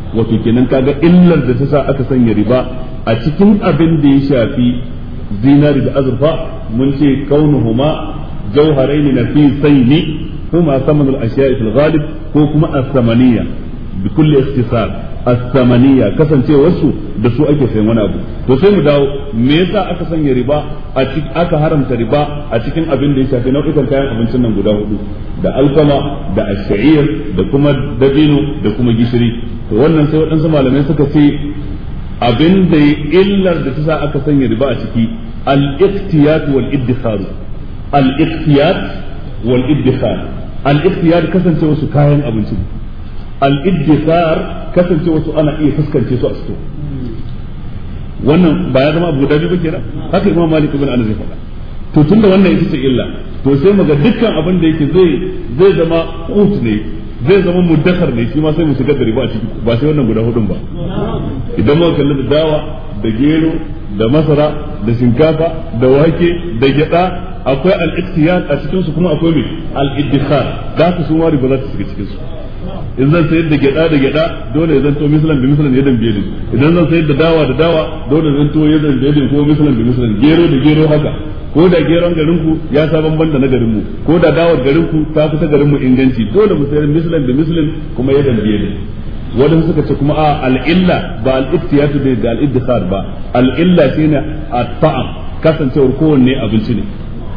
wato kenan kaga illar da ta sa aka sanya riba a cikin abin da ya shafi zinari da azurfa mun ce kaunuhuma jawharain nafisaini huma samanul ashiya'i fil ghalib ko kuma as-samaniyya bi kulli ikhtisar as-samaniyya kasancewar su da su ake sayan wani abu to sai mu dawo me yasa aka sanya riba a cikin aka haramta riba a cikin abin da ya shafi nau'ikan kayan abincin nan guda hudu da alkama da ash-sha'ir da kuma dabino da kuma gishiri to wannan sai waɗansu malamai suka ce abin da illar da ta sa aka sanya riba a ciki al-iqtiyat wal iddikhar al-iqtiyat wal iddikhar al-iqtiyat kasance wasu kayan abinci al-iddikhar kasance wasu ana iya fuskance su a cikin wannan ba ya zama abu da biyu kenan haka Imam Malik ibn Anas ya faɗa to tunda wannan ita ce illa to sai mu ga dukkan abin da yake zai zai zama qut ne zai zama mudakkar ne shi ma sai mu shigar da riba a ciki ba sai wannan guda hudun ba idan muka kalli da dawa da gero da masara da shinkafa da wake da gyada akwai al-iqtiyat a cikin su kuma akwai me al-iddikhar da su sun wari ba za su shiga cikin su in zan sayar da gyada da gyada dole ya zanto mislan bi mislan yadan biyadin idan zan sayar da dawa da dawa dole ya zanto yadan biyadin ko mislan bi mislan gero da gero haka ko da geron garin ku ya sa banban da na garin mu ko da dawar garin ku ta fita garin mu inganci dole mu sayar mislan bi mislan kuma yadan biyadin wadanda suka ce kuma a al-illa ba al-iktiyatu da al-iddikhar ba al-illa shine at-ta'am kasancewar kowanne abinci ne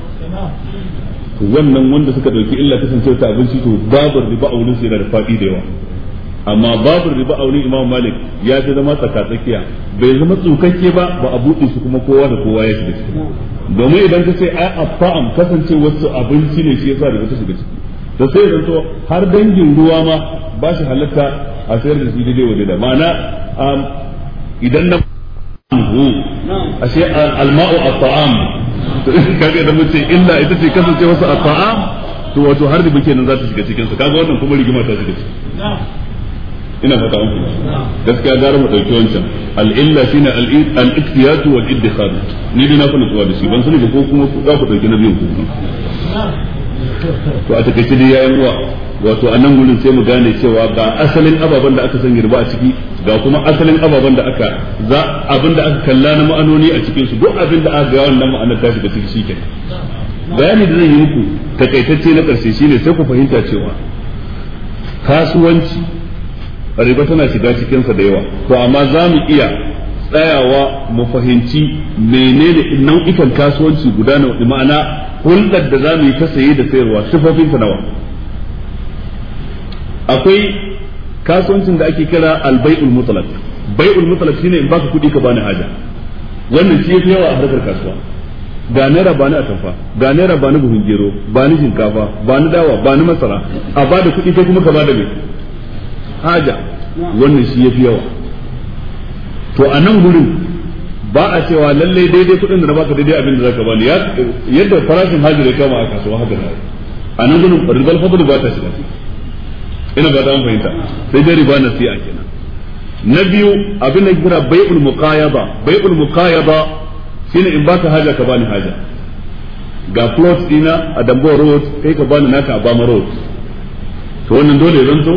wannan wanda suka dauki illa kasancewar ta abinci to babu riba a wurin su yana da fadi da yawa amma babu riba a wurin Imam Malik ya fi zama tsakatsakiya bai zama tsukakke ba ba a buɗe su kuma kowa da kowa ya shiga ciki domin idan ka ce ai afa'am kasance wasu abinci ne shi yasa da ta shiga ciki to sai zan to har dangin ruwa ma ba shi halatta a sayar da shi daidai wa daidai ma'ana idan na ashe al-ma'u at-ta'am kaga idan mun ce illa ita ce kasance wasu at-ta'am to wato har da muke nan za ta shiga cikin su kaga wannan kuma rigima ta shiga ciki ina fata an gaskiya gara mu dauki wancan al-illa shine al-iktiyatu wal iddikhar ni dai na fa nutsuwa da shi ban sani ba ko kuma za ku dauki na biyan ku to a takaice dai yayin ruwa wato a nan gurin sai mu gane cewa ga asalin ababen da aka san riba a ciki ga kuma asalin ababen da aka za abin da aka kalla na ma'anoni a cikin su duk abin da aka ga wannan ma'anar ta shiga ciki shikenan bayani da zan yi muku takaitacce na karshe shine sai ku fahimta cewa kasuwanci riba tana shiga cikin sa da yawa to amma za mu iya tsayawa mu fahimci menene nau'ikan kasuwanci guda nawa ma'ana hulɗar da za mu yi ta saye da sayarwa sifofin ta nawa akwai kasuwancin da ake kira al-bai'ul mutlaq bai'ul mutlaq shine in baka kuɗi ka bani haja wannan shi yafi yawa a harkar kasuwa ga naira bani atamfa ga naira bani buhun gero bani shinkafa bani dawa bani masara a bada kuɗi kai kuma ka bada me haja wannan shi yafi yawa to a nan gurin ba a cewa lallai daidai kuɗin da na baka daidai abin da zaka bani yadda farashin hajar ya kama a kasuwa haka ne a nan gurin ribal fadl ba ta shiga ina ba ta fahimta sai dai riba nasi'a kenan na biyu abin da kira bai'ul muqayada bai'ul muqayada shine in baka haja ka bani haja ga plot dina a Dambo road kai ka bani naka a Bama road to wannan dole ya zanto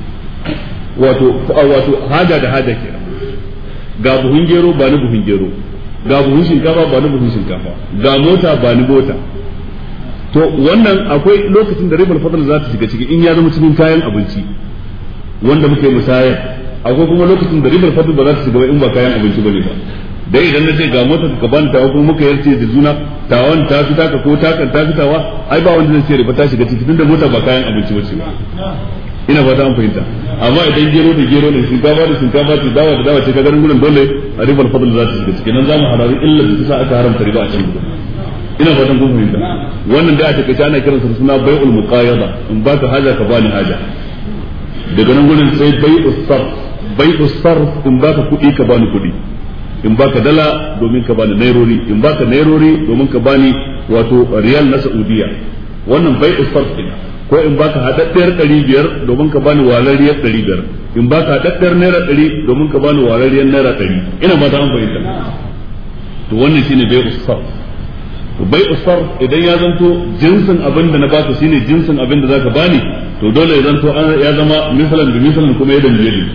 wato wato haja da haja kenan ga buhun gero ba ni buhun gero ga buhun shinkafa ba ni buhun shinkafa ga mota ba ni mota to wannan akwai lokacin da ribal fadl za ta shiga ciki in ya zama cikin kayan abinci wanda muke musayar akwai kuma lokacin da ribal fadl ba za ta shiga ba in ba kayan abinci bane ba dai idan na ce ga mota ka bani tawa kuma muka yarce da juna tawan ta fita ka ko takan ta fitawa ai ba wanda zai ce riba ta shiga ciki tunda mota ba kayan abinci bace ba ina fata an fahimta amma idan gero da gero ne shinkafa da shinkafa ce dawa da dawa ce ka garin gurin dole a ribar fadl za ta shiga ciki nan zamu harari illa da sa aka haramta riba a cikin gurin ina fatan kun fahimta wannan da aka kace ana kiransa da suna bai'ul muqayyada in ba ka haja ka bani haja daga nan gurin sai bai'us sarf bai'us sarf in ba ka kuɗi ka bani kuɗi in ba ka dala domin ka bani nairori in ba ka nairori domin ka bani wato riyal na Saudiya wannan bai'us sarf kenan ko in baka hadaddiyar ɗari biyar domin ka bani walariyar ɗari biyar in baka hadaddiyar naira ɗari domin ka bani walariyar naira ɗari ina ba ta an fahimta to wannan shine bai usar bai usar idan ya zanto jinsin abin da na baka shine jinsin abin da zaka bani to dole ya zanto ya zama misalan da misalan kuma yadda biyali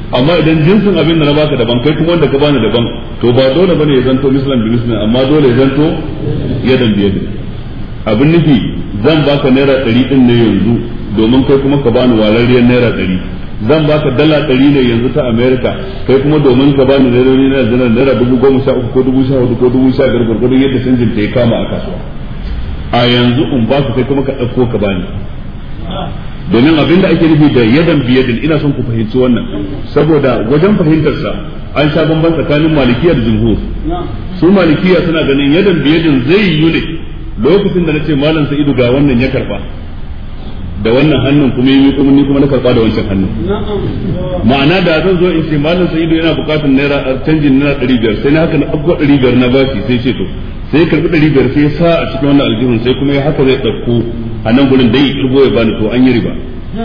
amma idan jinsin abin da na baka daban kai kuma wanda ka bani daban to ba dole bane ya zanto mislan bi mislan amma dole ya zanto yadan bi yadin abin nufi zan baka naira ɗari din ne yanzu domin kai kuma ka bani walariyar naira ɗari zan baka dala ɗari ne yanzu ta America kai kuma domin ka bani naira naira naira dubu goma sha uku ko dubu sha hudu ko dubu sha biyar gurgurdun yadda canjin ta ya kama a kasuwa a yanzu in ba ka kai kuma ka ɗauko ka bani domin abin da ake nufi da yadan biyadin ina son ku fahimci wannan saboda wajen fahimtarsa an sha bamban tsakanin malikiya da jumhur su malikiya suna ganin yadan biyadin zai yi ne lokacin da nace malam Sa'idu ga wannan ya karba da wannan hannun kuma yi kuma ni kuma na karba da wancan hannun ma'ana da zan zo in ce malam Sa'idu yana bukatar naira canjin naira ɗari biyar sai na haka na ɗauko ɗari biyar na bashi sai ce to sai karbi ɗari biyar sai ya sa a cikin wannan aljihun sai kuma ya haka zai ɗauko a nan gurin dai kirgo ya bani to an yi riba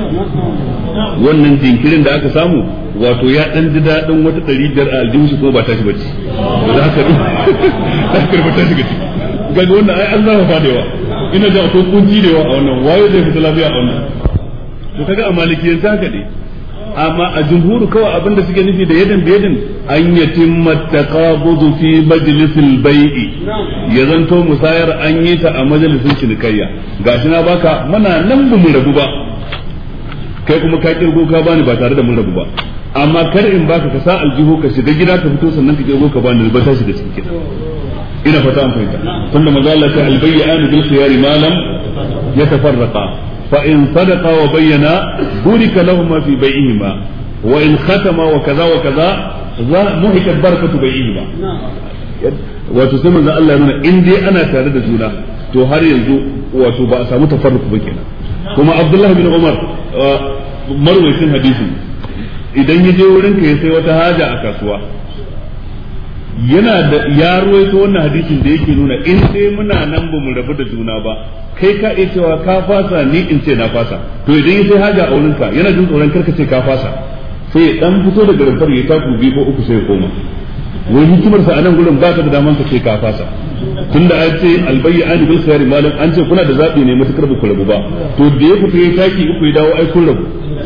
wannan jinkirin da aka samu wato ya dan ji daɗin wata ɗari biyar a aljihun shi kuma ba ta shi bace da haka ta karbi ta shiga ciki ga wannan ai an zama fadewa ina da akwai kunci da yawa a wannan wayo zai fita lafiya a wannan to kaga a malikiyan ta haka ne amma a jumhur kawai abin da suke nufi da yadan biyadin an yatimma taqabudu fi majlisil bai'i ya zanto musayar an yi ta a majalisin cinikayya gashi na baka muna nan ba mu rabu ba kai kuma ka kirgo ka bani ba tare da mun rabu ba amma kar in baka ka sa aljihu ka shiga gida ka fito sannan ka kirgo ka bani ba ta shiga cikin ina fata an fahimta tunda manzo Allah ta albayyana bil khiyari ma lam yatafarraqa فإن صدقا وبينا بورك لهما في بيعهما وإن ختما وكذا وكذا محكت بركة بيعهما wato sai manzo Allah ya nuna in dai ana tare da juna to har yanzu wato ba a samu tafarruku ba kenan kuma Abdullah bin Umar marwayin hadisi idan ya je wurin ka ya sai wata haja a kasuwa yana da ya ruwaito wannan hadisin da yake nuna in dai muna nan ba mu rabu da juna ba kai ka iya cewa ka fasa ni in ce na fasa to idan ya sai haja a wurinka yana jin tsoron karka ce ka fasa sai ya dan fito daga rumfar ya taku biyu ko uku sai ya koma wai hikimar sa a nan gurin baka da daman ka ce ka fasa tunda an ce albayyani bil khayri malam an ce kuna da zabi ne matukar ba ku rabu ba to da ya fito ya taki uku ya dawo ai kun rabu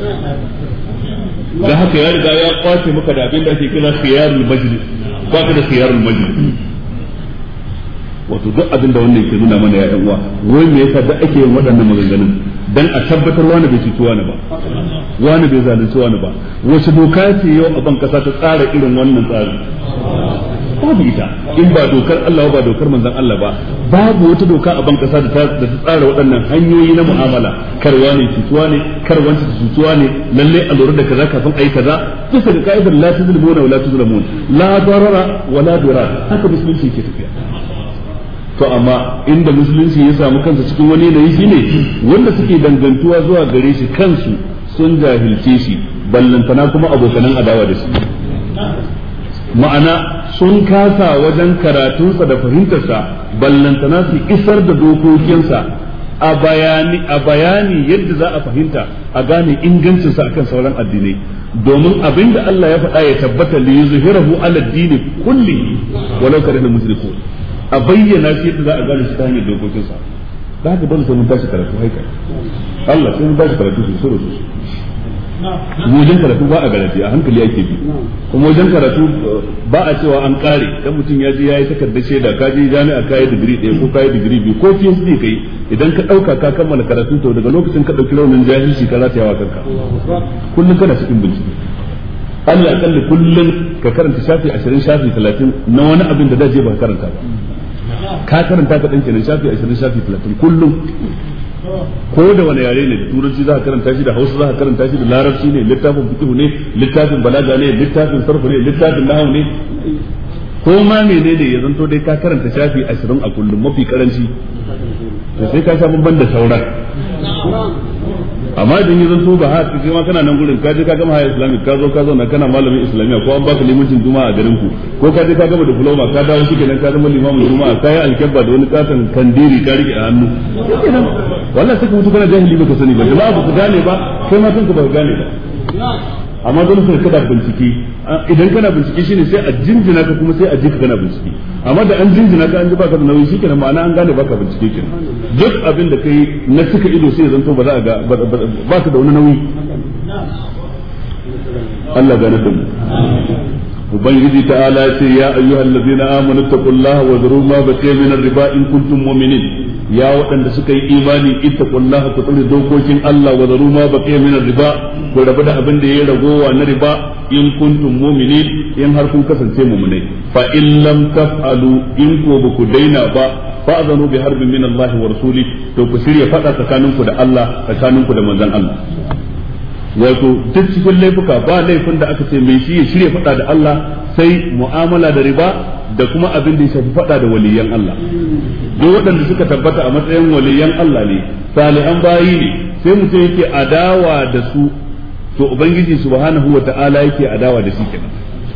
da haka ya riga ya kwace maka da abin da ake kira khiyarul majlis ba ka da khiyarul majlis wato duk abin da wannan ke nuna mana ya uwa wai me yasa da ake yin waɗannan maganganun dan a tabbatar wani bai cuci wani ba wani bai zalunci wani ba wace doka ce yau a ban kasa ta tsara irin wannan tsari babu ita in ba dokar Allah ba dokar manzon Allah ba babu wata doka a ban kasa da ta tsara waɗannan hanyoyi na mu'amala karwa ne cutuwa ne karwanci cutuwa ne lalle a lura da kaza kafin ayi kaza bisa ga ka'idar la tuzlimuna wa la tuzlamun la darara wa la dirar haka musulunci ke tafiya to amma inda musulunci ya samu kansa cikin wani yanayi shine wanda suke dangantuwa zuwa gare shi kansu sun jahilce shi ballantana kuma abokanan adawa da shi ma'ana sun kasa wajen karatunsa da fahimtarsa ballantana su isar da dokokinsa a bayani a bayani yadda za a fahimta a gane ingancinsa akan sauran addinai domin abinda Allah ya faɗa ya tabbata li yuzhirahu ala ad-din kulli walau karihal mushrikun a bayyana shi yadda za a gane shi ta hanyar dokokinsa da haka dole sai mun tashi karatu haika Allah sai mun tashi karatu sosai da sosai wajen karatu ba a garanti a hankali ake bi kuma wajen karatu ba a cewa an kare dan mutum ya je yayi takardar shaida ka je jami'a ka yi digiri ɗaya ko ka yi digiri biyu ko P H D kai idan ka dauka ka kammala karatu to daga lokacin ka dauki raunin jahilci ka rata yawa kanka kullun kana cikin bincike Allah akalli kullun ka karanta shafi ashirin shafi talatin na wani abin da dace ba karanta ba ka karanta ka dan kenan shafi ashirin shafi talatin kullum ko da wani yare ne da turanci za ka karanta shi da hausa za ka karanta shi da larabci ne littafin fiqh ne littafin balaga ne littafin sarf ne littafin nahwu ne ko ma menene ya zanto dai ka karanta shafi ashirin a kullum mafi karanci to sai ka sha bamban da sauran amma idan ya zanto ba haka kai ma kana nan gurin ka je ka gama haya islamic ka zo ka zo na kana malamin islamiya ko an baka limancin juma'a a garin ku ko ka je ka gama diploma ka dawo shi kenan ka zama limamin juma'a ka yi alkabba da wani katon kandiri ka rike a hannu wallahi sai ka mutu kana jahili baka sani ba jama'a ba ku gane ba kai ma kanka ba ka gane ba amma dole sai ka da bincike idan kana bincike shine sai a jinjina ka kuma sai a ji ka kana bincike amma da an jinjina ka an ji baka da nauyi shikenan ma'ana an gane baka bincike kenan duk abin da kai na cika ido sai zanto ba za a ga baka da wani nauyi Allah gane da mu ubangiji ta'ala ce ya ayyuhal ladina amanu taqullaha wa dharu ma baqiya min ar-riba in kuntum mu'minin ya waɗanda suka yi imani ittaqullaha ku tsare dokokin Allah wa dharu ma baqiya min ar-riba ku rabu da abin da ya ragowa na riba in kuntum mu'minin in har kun kasance mu'minai fa in lam taf'alu in ko ba ku daina ba fa'zanu bi harbin min Allah wa rasuli to ku shirya fada tsakaninku da Allah tsakaninku da manzon Allah wato duk cikin laifuka ba laifin da aka ce mai shi ya shirya fada da Allah sai mu'amala da riba da kuma abin da ya shafi fada da waliyan Allah duk waɗanda suka tabbata a matsayin waliyan Allah ne salihan bayi ne sai mutum yake adawa da su to ubangiji subhanahu wata'ala yake adawa da shi kenan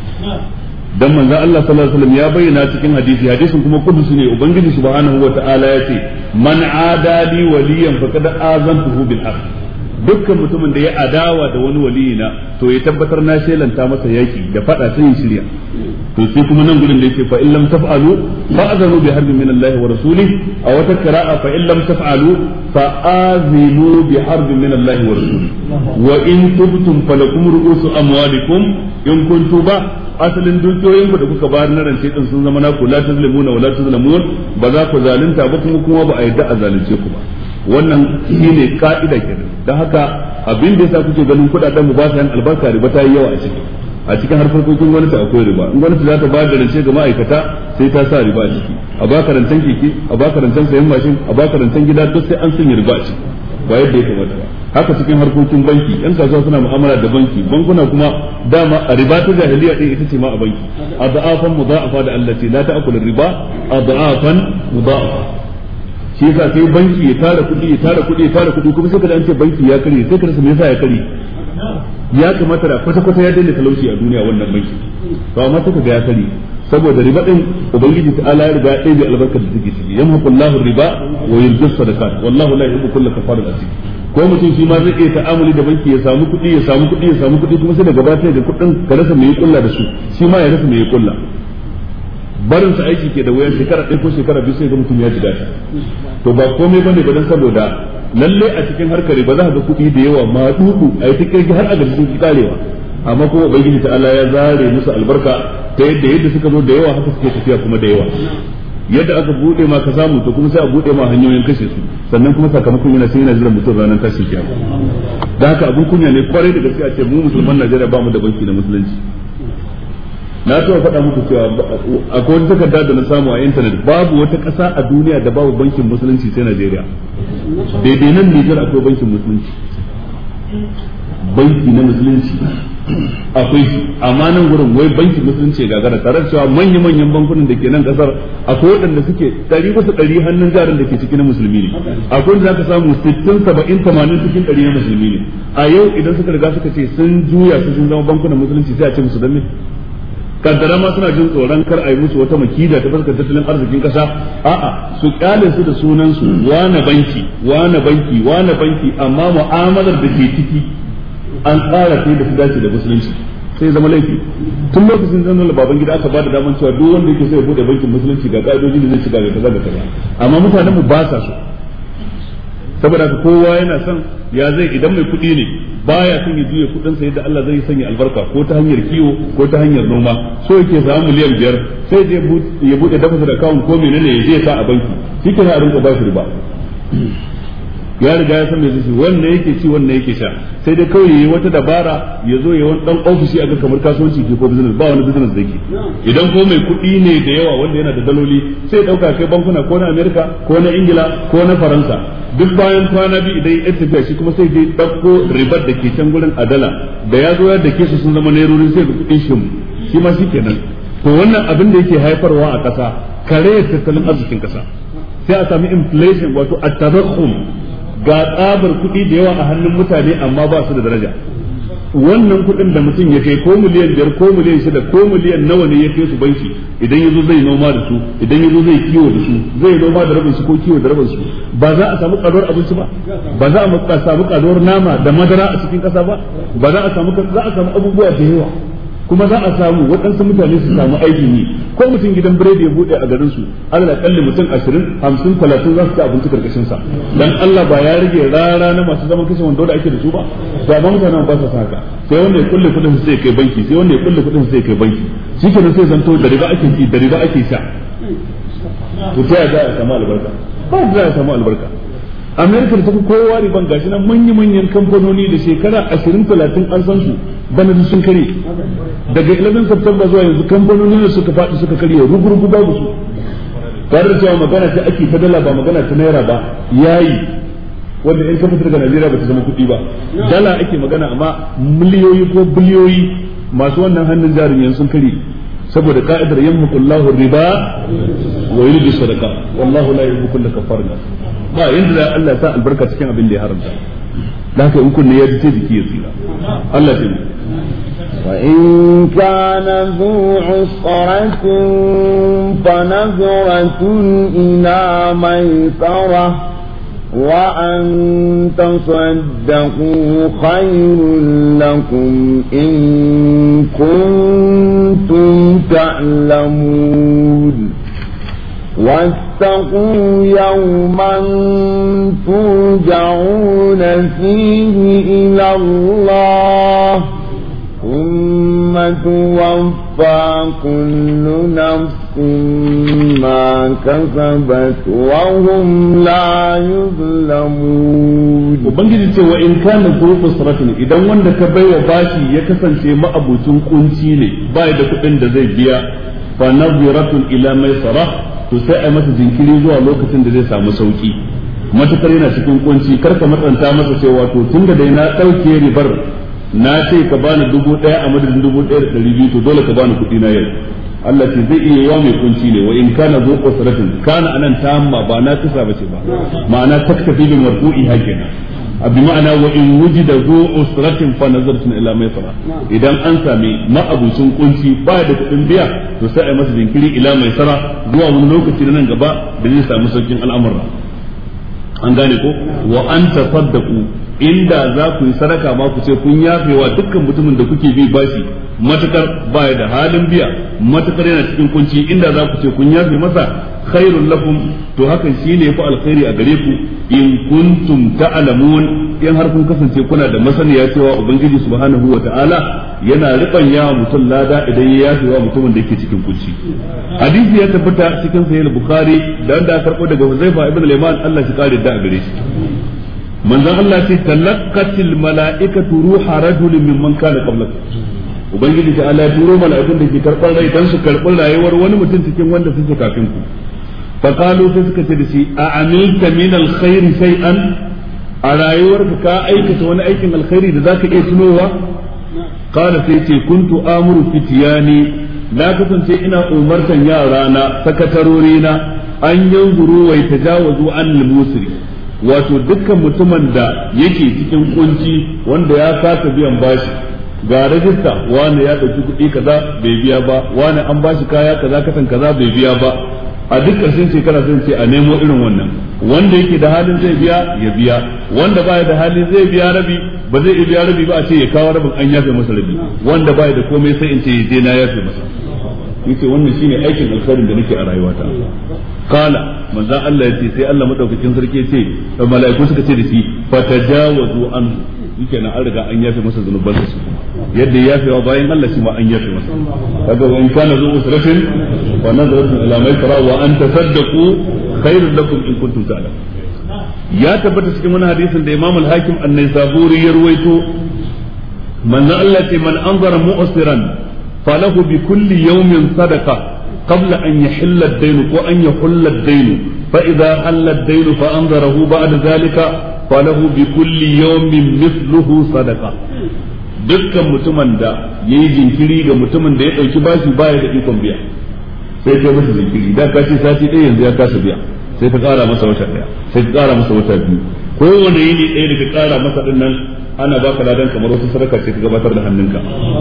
dan manzo Allah sallallahu alaihi wasallam ya bayyana cikin hadisi hadisin kuma kudusi ne ubangiji subhanahu wata'ala yace man adali waliyan faqad azantuhu bil haqq dukkan mutumin da ya adawa da wani waliyina to ya tabbatar na shelanta masa yaki da fada sai ya shirya to sai kuma nan gurin da yake fa in lam taf'alu fa'zanu bi harbin min Allah wa rasulihi aw wata qira'a fa in lam taf'alu fa'azinu bi harbin min Allah wa rasulihi wa in tubtum falakum ru'usu amwalikum in kuntum ba asalin dukiyoyin da kuka bayar na rance din sun zama naku la tazlimuna wa la tuzlamun ba za ku zalunta ba kuma kuma ba a yadda a zalunce ku ba wannan shine ka'ida kenan dan haka abin da yasa kuke ganin kudaden mu ba sa yin albarka riba ta yi yawa a ciki a cikin harkokin gwamnati akwai riba in gwamnati za ta bayar da rance ga ma'aikata sai ta sa riba a ciki a baka rancen keke a baka rancen sayan mashin a baka rancen gida duk sai an sanya riba a ciki ba yadda ya kamata ba haka cikin harkokin banki yan kasuwa suna mu'amala da banki bankuna kuma dama a riba ta jahiliya din ita ce ma a banki adafan mudha'afa da allati la ta'kulu riba adafan mudha'afa shi yasa sai banki ya tara kuɗi ya tara kuɗi ya tara kuɗi kuma sai kada an ce banki ya kare sai kada su me yasa ya kare ya kamata da kwata kwata ya daina talauci a duniya wannan banki to amma sai kaga ya kare saboda riba din ubangiji ta ala ya riga ya ɗebe albarkar da take ciki yamhaqullahu riba wa yurji sadaqat wallahu la yuhibbu kulla kafarin asim ko mutum shi ma zai iya ta'amuli da banki ya samu kuɗi ya samu kuɗi ya samu kuɗi kuma sai daga baya sai da kuɗin ka rasa me ya kulla da su shi ma ya rasa me ya kulla barin sa aiki ke da wayan shekara ɗaya ko shekara biyu sai ga mutum ya ji daɗi to ba komai bane ba dan saboda lalle a cikin harkar ba za ka ga kuɗi da yawa ma dudu a yi tikirki har a ga sun karewa amma kuma ubangiji ta Allah ya zare musu albarka ta yadda yadda suka zo da yawa haka suke tafiya kuma da yawa yadda aka bude ma ka samu to kuma sai a bude ma hanyoyin kashe su sannan kuma sakamakon yana sai yana jiran mutum ranar tashin kiyama da haka abun kunya ne kwarai da gaske a ce mu musulman Najeriya ba mu da banki na musulunci na taɓa faɗa muku cewa akwai wata takarda da na samu a intanet babu wata ƙasa a duniya da babu bankin musulunci sai Najeriya daidai nan Nijar akwai bankin musulunci banki na musulunci akwai shi amma nan gurin wai bankin musulunci gagara tare da cewa manya-manyan bankunan da ke nan kasar akwai waɗanda suke ɗari bisa ɗari hannun jarin da ke ciki na musulmi ne akwai wanda zaka samu sittin saba'in tamanin cikin ɗari na musulmi ne a yau idan suka riga suka ce sun juya su sun zama bankunan musulunci sai a ce musu dan me kaddara ma suna jin tsoron kar a yi musu wata makida ta fuskar tattalin arzikin kasa a'a su kyale su da sunan su wane banki wane banki wane banki amma mu'amalar da ke ciki an tsara sai da su dace da musulunci sai zama laifi tun lokacin zanen baban gida aka bada daman cewa duk wanda yake so ya bude bankin musulunci ga ka'idoji da zai shiga ga kaza ga kaza amma mutanen mu ba sa so saboda haka kowa yana son ya zai idan mai kuɗi ne baya son ya juya kuɗin sa yadda Allah zai sanya albarka ko ta hanyar kiwo ko ta hanyar noma so yake samu miliyan biyar sai ya bude dafa da kawun ko menene ya je sa a banki shi ke na a rinka ba shi riba ya riga ya san me zai wannan yake ci wannan yake sha sai dai kawai yayi wata dabara ya zo ya wani dan ofishi a ga kamar kasuwanci ke ko business ba wani business da yake idan ko mai kuɗi ne da yawa wanda yana da daloli sai dauka kai bankuna ko na America ko na Ingila ko na Faransa duk bayan kwana biyu idan ya tafiya shi kuma sai dai dauko ribar da ke can gurin adala da ya zo yadda ke su sun zama nairori sai da kuɗin shi shi ma shikenan to wannan abin da yake haifarwa a ƙasa kare tattalin arzikin ƙasa sai a sami inflation wato at-tadakhum ga tsabar kuɗi da yawa a hannun mutane amma ba su da daraja wannan kuɗin da mutum ya kai ko miliyan biyar ko miliyan shida ko miliyan nawa ne ya kai su banki idan yazo zai noma da su idan yazo zai kiwo da su zai noma da rabin su ko kiwo da rabin su ba za a samu karuwar abinci ba ba za a samu karuwar nama da madara a cikin ƙasa ba ba za a samu za a samu abubuwa da yawa kuma za a samu waɗansu mutane su samu aiki ne ko mutum gidan biredi ya bude a garin su Allah kalli mutum ashirin hamsin talatin za su ci abinci karkashin sa dan Allah ba ya rage rara na masu zaman kashe wanda da ake da su ba to amma mutanen ba su haka sai wanda ya kulle kudin sai kai banki sai wanda ya kulle kudin sai kai banki shikenan sai zanto da riba ake ci da riba ake sha to ta za a samu albarka ba za a samu albarka Amerika da ta fi kowa riban gashi nan manyan manyan kamfanoni da shekara ashirin talatin an san su bana da sun kare daga eleven September zuwa yanzu kamfanoni da suka faɗi suka kare rugurugu babu su tare da cewa magana ta ake ta dala ba magana ta naira ba yayi wanda in ka fitar daga Najeriya ba ta zama kuɗi ba dala ake magana amma miliyoyi ko biliyoyi masu wannan hannun jarin yanzu sun kare saboda ka'idar yamhaqullahu riba wa yurbi sadaqa wallahu la yuhibbu kulla kafarin ba yanda da Allah ya sa albarka cikin abin da ya haramta da haka in kunne ya ji sai jiki ya tsira Allah ya yi wa in kana zu usratin fa nazratun ila maysara wa an tasaddaqu khairul lakum in kuntum ta'lamun واتقوا يوما ترجعون فيه إلى الله ثم توفى كل نفس ما كسبت وهم لا يظلمون ubangiji ce wa in kana zuwa saratin idan wanda ka baiwa bashi ya kasance ma'abucin kunci ne bai da kuɗin da zai biya fa nadhiratun ila maisara to sai a masa jinkiri zuwa lokacin da zai samu sauki matukar yana cikin kunci kar ka matsanta masa cewa to tunda dai na dauke ribar na ce ka bani dubu daya a madadin dubu daya da dari biyu to dole ka bani kuɗi na yau Allah ce zai iya yawa mai kunci ne wa in kana zu usratin kana anan tamma ba na kisa bace ba ma'ana taktafi bil marfu'i hakina abi ma'ana wa in wujida zu usratin fa nazartun ila maisara idan an sami ma'abucin kunci ba da kudin biya to sai ai masa jinkiri ila maisara zuwa wani lokaci nan gaba da zai samu saukin al'amura an gane ko wa an tasaddaqu inda za ku yi sadaka ma ku ce kun yafewa dukkan mutumin da kuke bi bashi matakar baya da halin biya matakar yana cikin kunci inda za ku ce kun yafe masa khairul lakum to hakan shine yafi alkhairi a gare ku in kuntum ta'lamun in har kun kasance kuna da masaniya cewa ubangiji subhanahu wata'ala yana ribanya mutum lada idan ya yafe wa mutumin da yake cikin kunci hadisi ya tabbata cikin sahih bukhari da da karbo daga Huzaifa ibn al-Yaman Allah ya kare da a gare shi manzon Allah ce talaqatil mala'ikatu ruha rajulin mimman kana qablakum ubangiji ta Allah ya turo mala'ikun da ke karɓar rai dan su karɓi rayuwar wani mutum cikin wanda suke kafin ku fa qalu sai suka ce da shi a amilta min alkhair shay'an a rayuwar ka aikata wani aikin alkhairi da zaka iya tunowa qala sai ce kuntu amuru fitiyani na kasance ina umartan yara na sakatarori na an yanzuru wa tajawazu an al-musri wato dukkan mutumin da yake cikin kunci wanda ya kasa biyan bashi ga rajista wani ya dauki kuɗi kaza bai biya ba wani an bashi kaya kaza kasan kaza bai biya ba a duk ƙarshen shekara sun ce a nemo irin wannan wanda yake da halin zai biya ya biya wanda baya da halin zai biya rabi ba zai iya biya rabi ba a ce ya kawo rabin an yafe masa rabi wanda baya da komai sai in ce ya je na yafe masa yace wannan shine aikin alkhairin da nake a rayuwata kala manzo Allah yace sai Allah madaukakin sarki yace mala'iku suka ce da shi fatajawazu an yake na an riga an yafe masa zanuban su yadda ya yafe wa bayan Allah shi ma an yafe masa kaga wa in kana zu usratin wa nazaratun ila maisara wa an tasaddaqu khairul lakum in kuntum ta'lamun ya tabbata cikin wani hadisin da Imam al-Hakim an-Naisaburi ya ruwaito manzo Allah ce man anzara mu'siran falahu bi kulli yawmin sadaqa قبل أن يحل الدين وأن يحل الدين فإذا حل الدين فأنظره بعد ذلك فله بكل يوم مثله صدقة dukkan mutumin da ya yi jinkiri ga mutumin da ya ɗauki bashi baya da ikon biya sai ta masa jinkiri da ka ce sati ɗaya yanzu ya kasa biya sai ta ƙara masa wata ɗaya sai ta ƙara masa wata biyu kowane yini ɗaya da ka ƙara masa ɗin nan ana baka ladan kamar wata sadaka ce ka gabatar da hannunka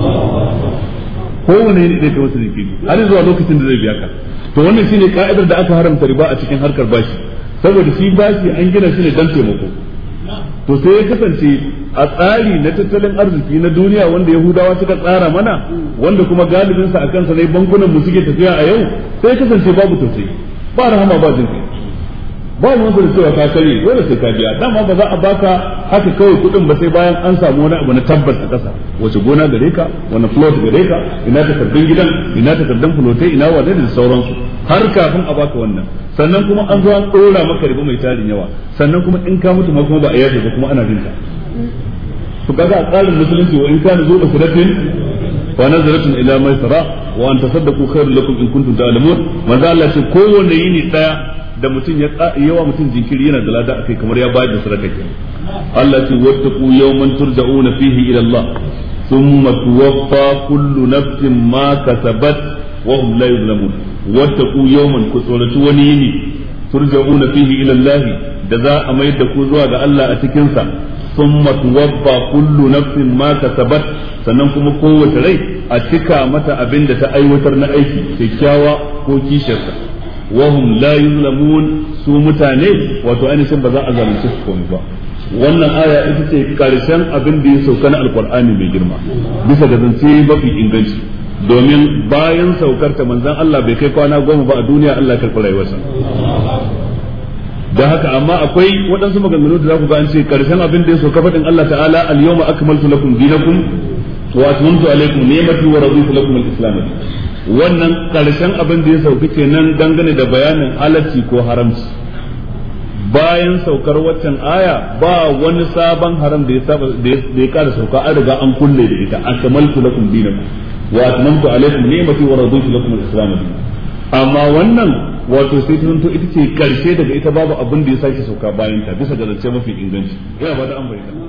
kowane ne zai kai masa jinkiri har zuwa lokacin da zai biya ka to wannan shine ka'idar da aka haramta riba a cikin harkar bashi saboda shi bashi an gina shi ne dan taimako to sai ya kasance a tsari na tattalin arziki na duniya wanda Yahudawa suka tsara mana wanda kuma galibin sa akan sa ne bankunan mu suke tafiya a yau sai kasance babu tausayi ba rahama ba jin kai ba mu da cewa ka kare dole sai ka biya dama ba za a baka haka kawai kudin ba sai bayan an samu wani abu na tabbas a kasa wace gona gare ka wani plot gare ka ina takardun gidan ina takardun flotai ina wadai da sauransu har kafin a baka wannan sannan kuma an zo an dora maka riba mai tarin yawa sannan kuma in ka mutu ma kuma ba a yaje ba kuma ana binka to kaga a tsarin musulunci wa in kana zo da siratin wa nazaratun ila maisara wa an tasaddaqu khairul lakum in kuntum ta'lamun manzo Allah ce kowanne yini daya da mutum ya yawa mutum jinkiri yana da lada akai kamar ya bayar da sadaka kenan Allah ce wattaqu yawman turja'una fihi ila Allah thumma tuwaffa kullu nafsin ma kasabat wa hum la yuzlamun wattaqu yawman ku tsoratu wani yini turja'una fihi ila Allah da za a mai da ku zuwa ga Allah a cikin sa thumma tuwaffa kullu nafsin ma kasabat sannan kuma kowace rai a cika mata abin da ta aiwatar na aiki kyakkyawa ko kishirta wahum la yuzlamun su mutane wato ainihin ba za a zalunce su komai ba wannan aya ita ce karshen abin da ya sauka na alqur'ani mai girma bisa ga zance mafi inganci domin bayan saukar ta manzon Allah bai kai kwana goma ba a duniya Allah ya karɓi rayuwarsa da haka amma akwai waɗansu maganganu da za ku ga an ce karshen abin da ya sauka faɗin Allah ta'ala al-yawma akmaltu lakum dinakum wa atmamtu alaykum ni'mati wa raditu lakum al-islam wannan karshen abin da ya sauka kenan dangane da bayanin halacci ko haramci bayan saukar waccan aya ba wani sabon haram da ya saba da ya kada sauka an riga an kulle da ita akmaltu lakum dinakum wa atmamtu alaykum ni'mati wa raditu lakum al-islam amma wannan wato sai tunto ita ce karshe daga ita babu abin da ya sake sauka bayan ta bisa ga zance mafi inganci ina ba da an bayyana